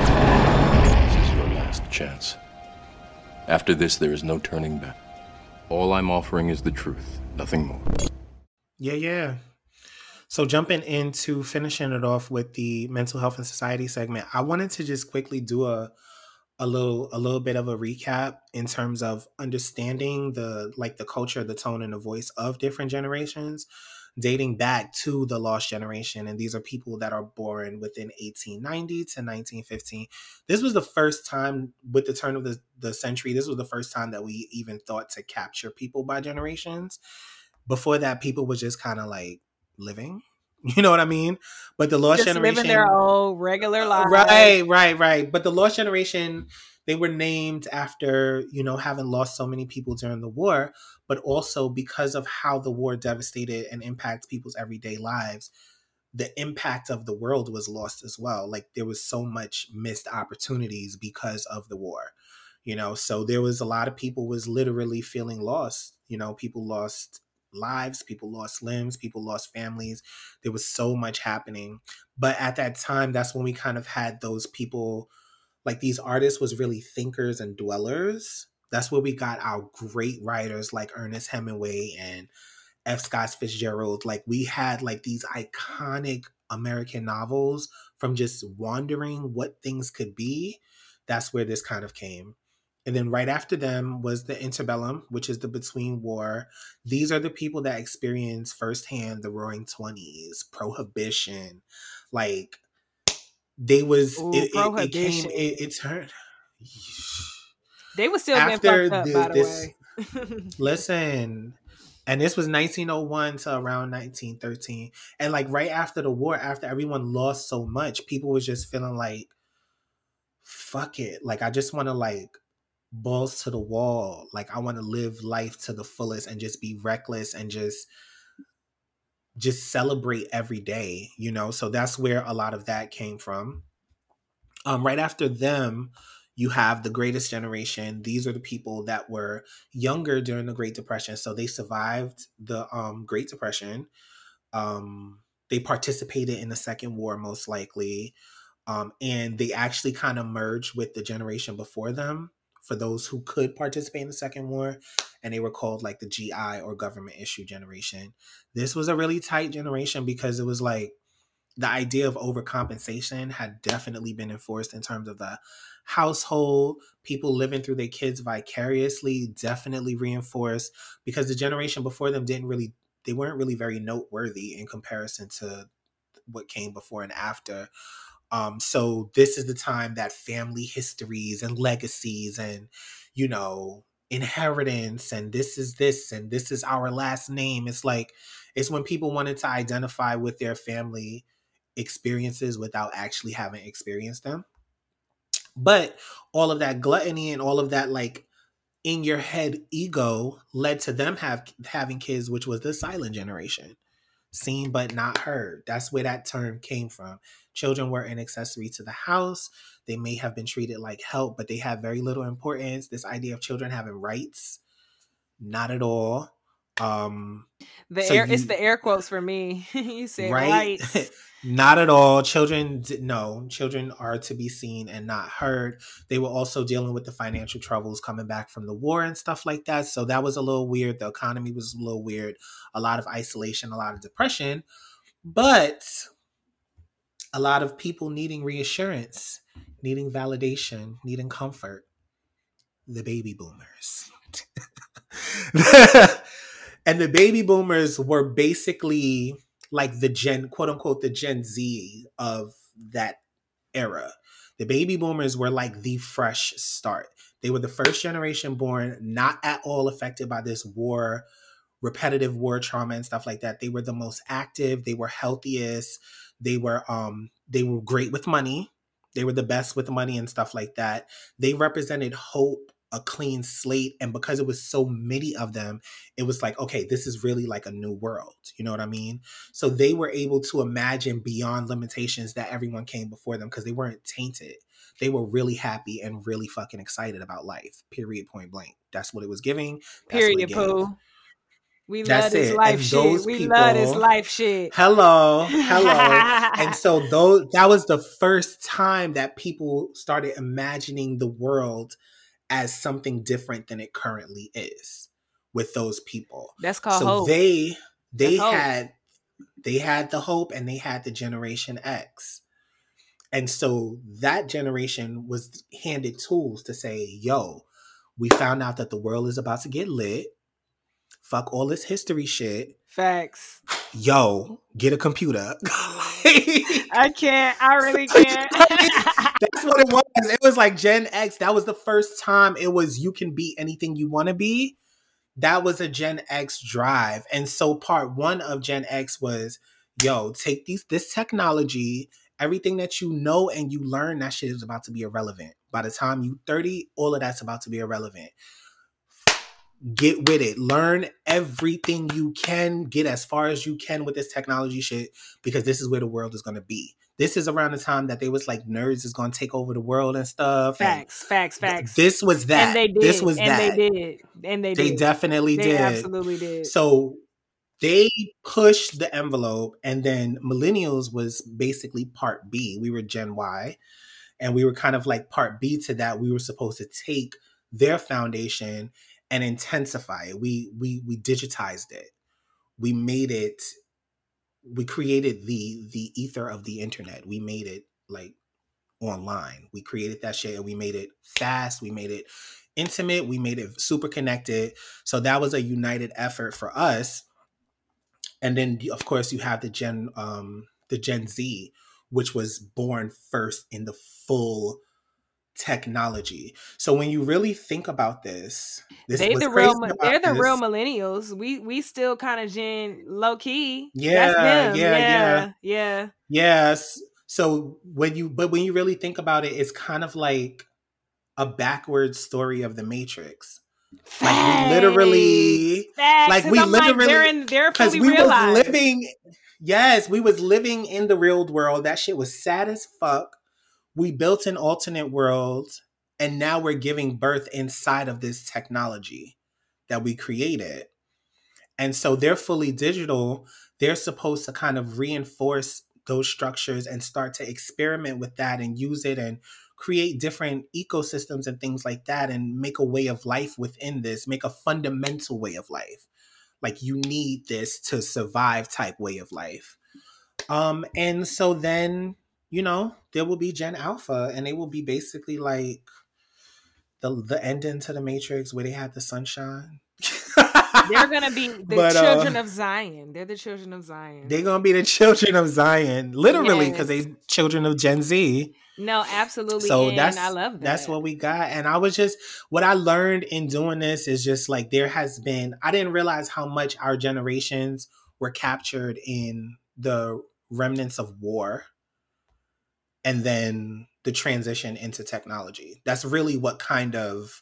F: is your last chance. After this, there is no turning back. All I'm offering is the truth, nothing more.
A: Yeah. So jumping into finishing it off with the mental health and society segment, I wanted to just quickly do a little bit of a recap in terms of understanding the culture, the tone, and the voice of different generations, dating back to the lost generation. And these are people that are born within 1890 to 1915. This was the first time, with the turn of the century, this was the first time that we even thought to capture people by generations. Before that, people were just kind of like living. You know what I mean? But the lost generation,
C: living their old regular lives.
A: Right. But the lost generation, they were named after, having lost so many people during the war, but also because of how the war devastated and impacted people's everyday lives. The impact of the world was lost as well. Like there was so much missed opportunities because of the war, so there was a lot of people was literally feeling lost. People lost lives, people lost limbs, people lost families. There was so much happening. But at that time, that's when we kind of had those people, like these artists was really thinkers and dwellers. That's where we got our great writers like Ernest Hemingway and F. Scott Fitzgerald. Like we had like these iconic American novels from just wondering what things could be. That's where this kind of came. And then right after them was the Interbellum, which is the between war. These are the people that experienced firsthand the Roaring 20s, Prohibition. Like they was, it turned.
C: They were still getting fucked up, by the way.
A: Listen, and this was 1901 to around 1913. And like right after the war, after everyone lost so much, people was just feeling like, fuck it. Like I just want to like, balls to the wall. Like I want to live life to the fullest and just be reckless and just celebrate every day, so that's where a lot of that came from. Right after them, you have the Greatest Generation. These are the people that were younger during the Great Depression, so they survived the Great Depression. They participated in the Second War most likely, and they actually kind of merged with the generation before them, for those who could participate in the Second War, and they were called like the GI or government issue generation. This was a really tight generation because it was like the idea of overcompensation had definitely been enforced in terms of the household. People living through their kids vicariously definitely reinforced, because the generation before them they weren't really very noteworthy in comparison to what came before and after. So this is the time that family histories and legacies and, you know, inheritance and this is this and this is our last name. It's like, it's when people wanted to identify with their family experiences without actually having experienced them. But all of that gluttony and all of that, like, in your head ego led to them having kids, which was the silent generation. Seen but not heard. That's where that term came from. Children were an accessory to the house. They may have been treated like help, but they have very little importance. This idea of children having rights, not at all.
C: It's the air quotes for me. You say rights.
A: Not at all. Children are to be seen and not heard. They were also dealing with the financial troubles coming back from the war and stuff like that. So that was a little weird. The economy was a little weird. A lot of isolation, a lot of depression, but a lot of people needing reassurance, needing validation, needing comfort. The baby boomers. And the baby boomers were basically like the quote unquote, the Gen Z of that era. The baby boomers were like the fresh start. They were the first generation born, not at all affected by this war, repetitive war trauma and stuff like that. They were the most active. They were healthiest. They were great with money. They were the best with money and stuff like that. They represented hope, a clean slate. And because it was so many of them, it was like, okay, this is really like a new world. You know what I mean? So they were able to imagine beyond limitations that everyone came before them, because they weren't tainted. They were really happy and really fucking excited about life. Period. Point blank. That's what it was giving.
C: Period. Pooh. We love this life shit. We love this life shit.
A: Hello. And so that was the first time that people started imagining the world as something different than it currently is with those people.
C: That's called hope.
A: They had the hope, and they had the Generation X. And so that generation was handed tools to say, yo, we found out that the world is about to get lit. Fuck all this history shit.
C: Facts.
A: Yo, get a computer.
C: I can't. I really can't.
A: That's what it was. It was like Gen X. That was the first time it was, you can be anything you want to be. That was a Gen X drive. And so part one of Gen X was, yo, take this technology, everything that you know and you learn, that shit is about to be irrelevant. By the time you 30, all of that's about to be irrelevant. Get with it. Learn everything you can. Get as far as you can with this technology shit, because this is where the world is going to be. This is around the time that they was like, nerds is going to take over the world and stuff.
C: Facts.
A: This was that.
C: And they did.
A: This was
C: and
A: that.
C: They did. And they
A: definitely did.
C: They absolutely did.
A: So they pushed the envelope, and then millennials was basically part B. We were Gen Y, and we were kind of like part B to that. We were supposed to take their foundation and intensify it. We digitized it. We made it. We created the ether of the internet. We made it like online. We created that shit, and we made it fast. We made it intimate. We made it super connected. So that was a united effort for us. And then, of course, you have the Gen Z, which was born first in the full technology. So when you really think about this
C: they're the real millennials. We still kind of Gen low key.
A: Yes. So when you really think about it, it's kind of like a backwards story of the Matrix. Like we literally,
C: they're fully realized.
A: We was living in the real world. That shit was sad as fuck. We built an alternate world, and now we're giving birth inside of this technology that we created. And so they're fully digital. They're supposed to kind of reinforce those structures and start to experiment with that and use it and create different ecosystems and things like that, and make a way of life within this, make a fundamental way of life. Like, you need this to survive type way of life. And so then, you know, there will be Gen Alpha, and they will be basically like the ending to the Matrix where they had the sunshine.
C: They're gonna be the children of Zion. They're the children of Zion.
A: They're gonna be the children of Zion, literally, because they children of Gen Z.
C: No, absolutely.
A: So
C: and I love that.
A: That's what we got. And what I learned in doing this is just like I didn't realize how much our generations were captured in the remnants of war and then the transition into technology. That's really what kind of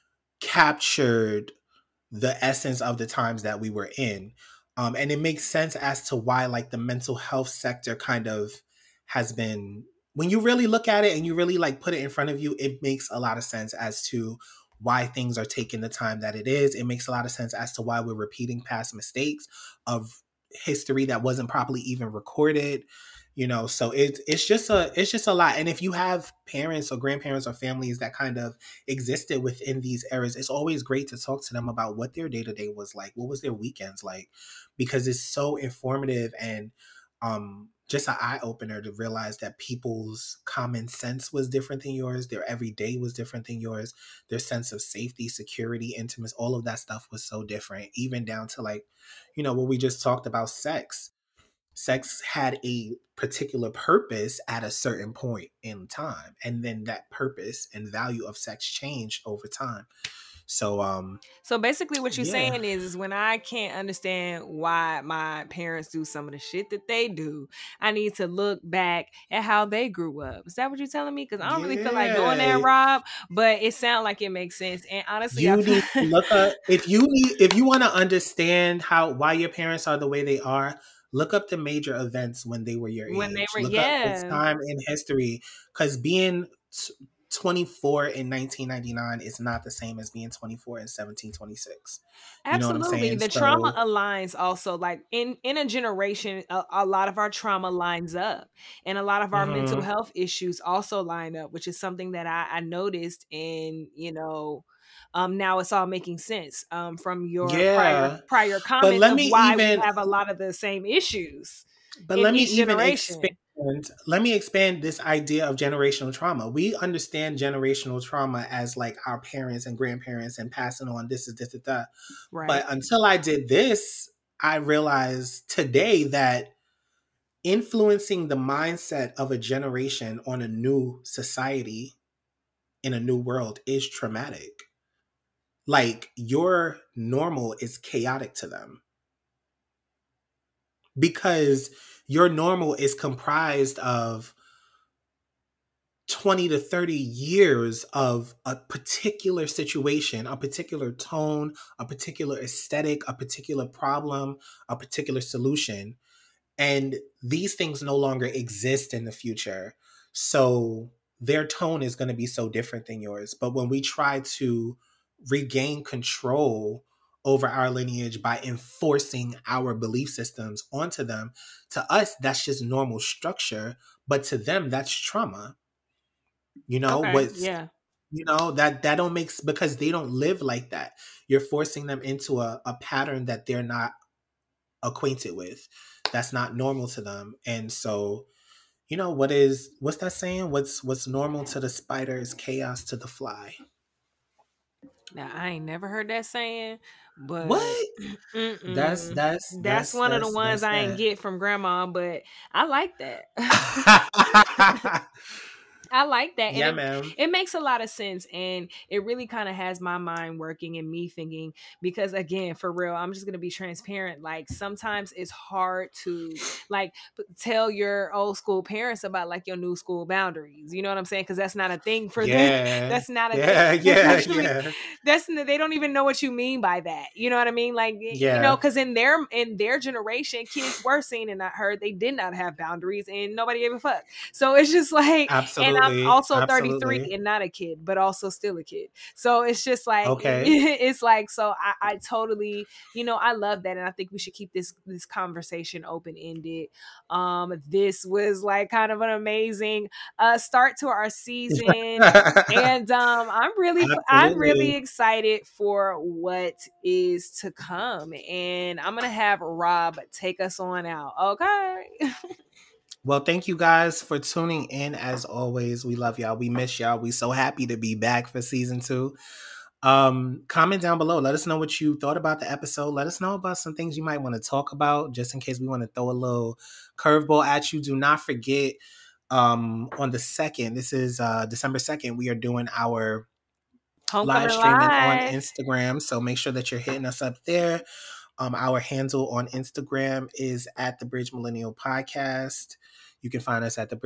A: captured the essence of the times that we were in. And it makes sense as to why like the mental health sector kind of has been, when you really look at it and you really like put it in front of you, it makes a lot of sense as to why things are taking the time that it is. It makes a lot of sense as to why we're repeating past mistakes of history that wasn't properly even recorded. You know, so it's just a lot. And if you have parents or grandparents or families that kind of existed within these eras, it's always great to talk to them about what their day-to-day was like. What was their weekends like? Because it's so informative and just an eye-opener to realize that people's common sense was different than yours. Their everyday was different than yours. Their sense of safety, security, intimacy, all of that stuff was so different, even down to like, you know, what we just talked about, sex. Sex had a particular purpose at a certain point in time. And then that purpose and value of sex changed over time. So
C: basically what you're saying is when I can't understand why my parents do some of the shit that they do, I need to look back at how they grew up. Is that what you're telling me? Because I don't really feel like going there, Rob, but it sounds like it makes sense. And honestly,
A: you need to look up if you want to understand why your parents are the way they are. Look up the major events when they were your age. Look up the time in history, because being 24 in 1999 is not the same as being 24 in 1726.
C: Absolutely. You know what I'm saying? The trauma aligns also, like in a generation, a lot of our trauma lines up, and a lot of our mental health issues also line up, which is something that I noticed. And, you know, now it's all making sense from your prior comments of why we have a lot of the same issues.
A: But let me even expand this idea of generational trauma. We understand generational trauma as like our parents and grandparents and passing on this, that. Right. But until I did this, I realized today that influencing the mindset of a generation on a new society in a new world is traumatic. Like your normal is chaotic to them. Because your normal is comprised of 20 to 30 years of a particular situation, a particular tone, a particular aesthetic, a particular problem, a particular solution. And these things no longer exist in the future. So their tone is going to be so different than yours. But when we try to regain control over our lineage by enforcing our belief systems onto them, to us, that's just normal structure. But to them, that's trauma. You know, you know, that don't make, because they don't live like that. You're forcing them into a pattern that they're not acquainted with. That's not normal to them. And so, you know, what's that saying? What's normal to the spider is chaos to the fly.
C: Now, I ain't never heard that saying, but
A: what? That's
C: one of the ones I ain't get from grandma, but I like that. I like that.
A: Yeah,
C: and it makes a lot of sense. And it really kind of has my mind working and me thinking, because again, for real, I'm just going to be transparent. Like sometimes it's hard to like tell your old school parents about like your new school boundaries. You know what I'm saying? Because that's not a thing for them. That's not a thing. Yeah. They don't even know what you mean by that. You know what I mean? Like, you know, because in their generation, kids were seen and not heard. They did not have boundaries and nobody gave a fuck. So it's just like, absolutely. I'm also 33 and not a kid, but also still a kid. So it's just like, it's like, so I totally, you know, I love that. And I think we should keep this conversation open-ended. This was like kind of an amazing start to our season. And I'm really excited for what is to come. And I'm going to have Rob take us on out. Okay.
A: Well, thank you guys for tuning in. As always, we love y'all. We miss y'all. We so happy to be back for season 2. Comment down below. Let us know what you thought about the episode. Let us know about some things you might want to talk about, just in case we want to throw a little curveball at you. Do not forget, on the 2nd, this is December 2nd, we are doing our live streaming on Instagram. So make sure that you're hitting us up there. Our handle on Instagram is at the Bridge Millennial Podcast. You can find us at you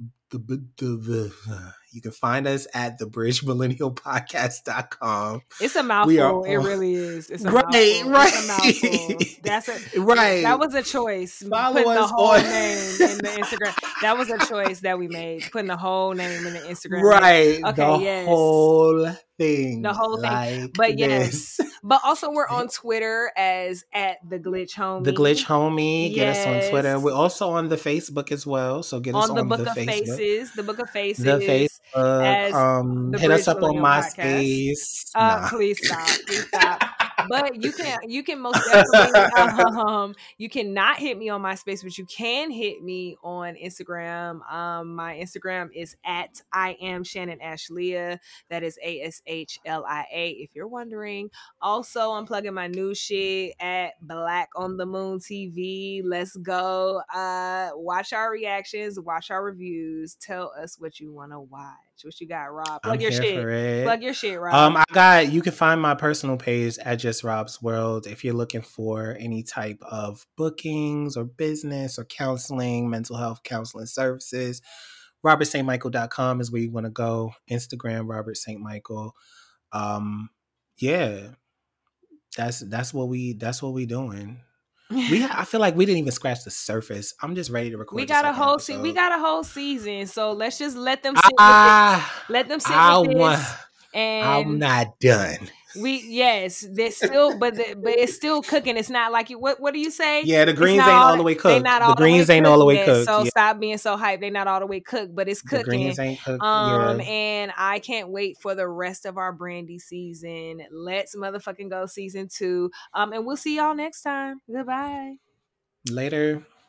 A: can find us at thebridgemillennialpodcast.com.
C: It's a mouthful. It really is. It's a mouthful.
A: Right.
C: It's a mouthful. That's a
A: right.
C: That was a choice.
A: Follow
C: putting
A: us
C: the whole
A: on
C: name in the Instagram. That was a choice that we made. Putting the whole name in the Instagram.
A: Right.
C: Okay.
A: The whole thing.
C: The whole thing.
A: Like
C: but yes. But also we're on Twitter as at the Glitch Homie.
A: The Glitch Homie. Get us on Twitter. We're also on the Facebook as well. So get us on
C: the Book
A: the
C: of
A: Facebook.
C: Faces. The Book of Faces.
A: The Facebook.
C: As
A: hit us up on MySpace.
C: Please stop. Please stop. But you can most definitely you cannot hit me on MySpace, but you can hit me on Instagram. My Instagram is at I am Shannon Ashlia. That is ASHLIA, if you're wondering. Also, I'm plugging my new shit at Black on the Moon TV. Let's go. Watch our reactions, watch our reviews. Tell us what you want to watch. What you got, Rob? Plug your shit. Plug your shit, Rob.
A: You can find my personal page at Just Rob's World if you're looking for any type of bookings or business or counseling, mental health counseling services. RobertSt.Michael.com is where you want to go. Instagram, Robert St. Michael. Yeah. That's what we doing. I feel like we didn't even scratch the surface. I'm just ready to record.
C: We got a whole season, so let's just let them sit with this. And
A: I'm not done.
C: They're still, but it's still cooking. It's not like what do you say?
A: Yeah, the greens ain't all the way cooked. The greens ain't all the way cooked.
C: So stop being so hyped. They're not all the way cooked, but it's cooking. The greens ain't cooked. And I can't wait for the rest of our Brandy season. Let's motherfucking go season 2. And we'll see y'all next time. Goodbye.
A: Later.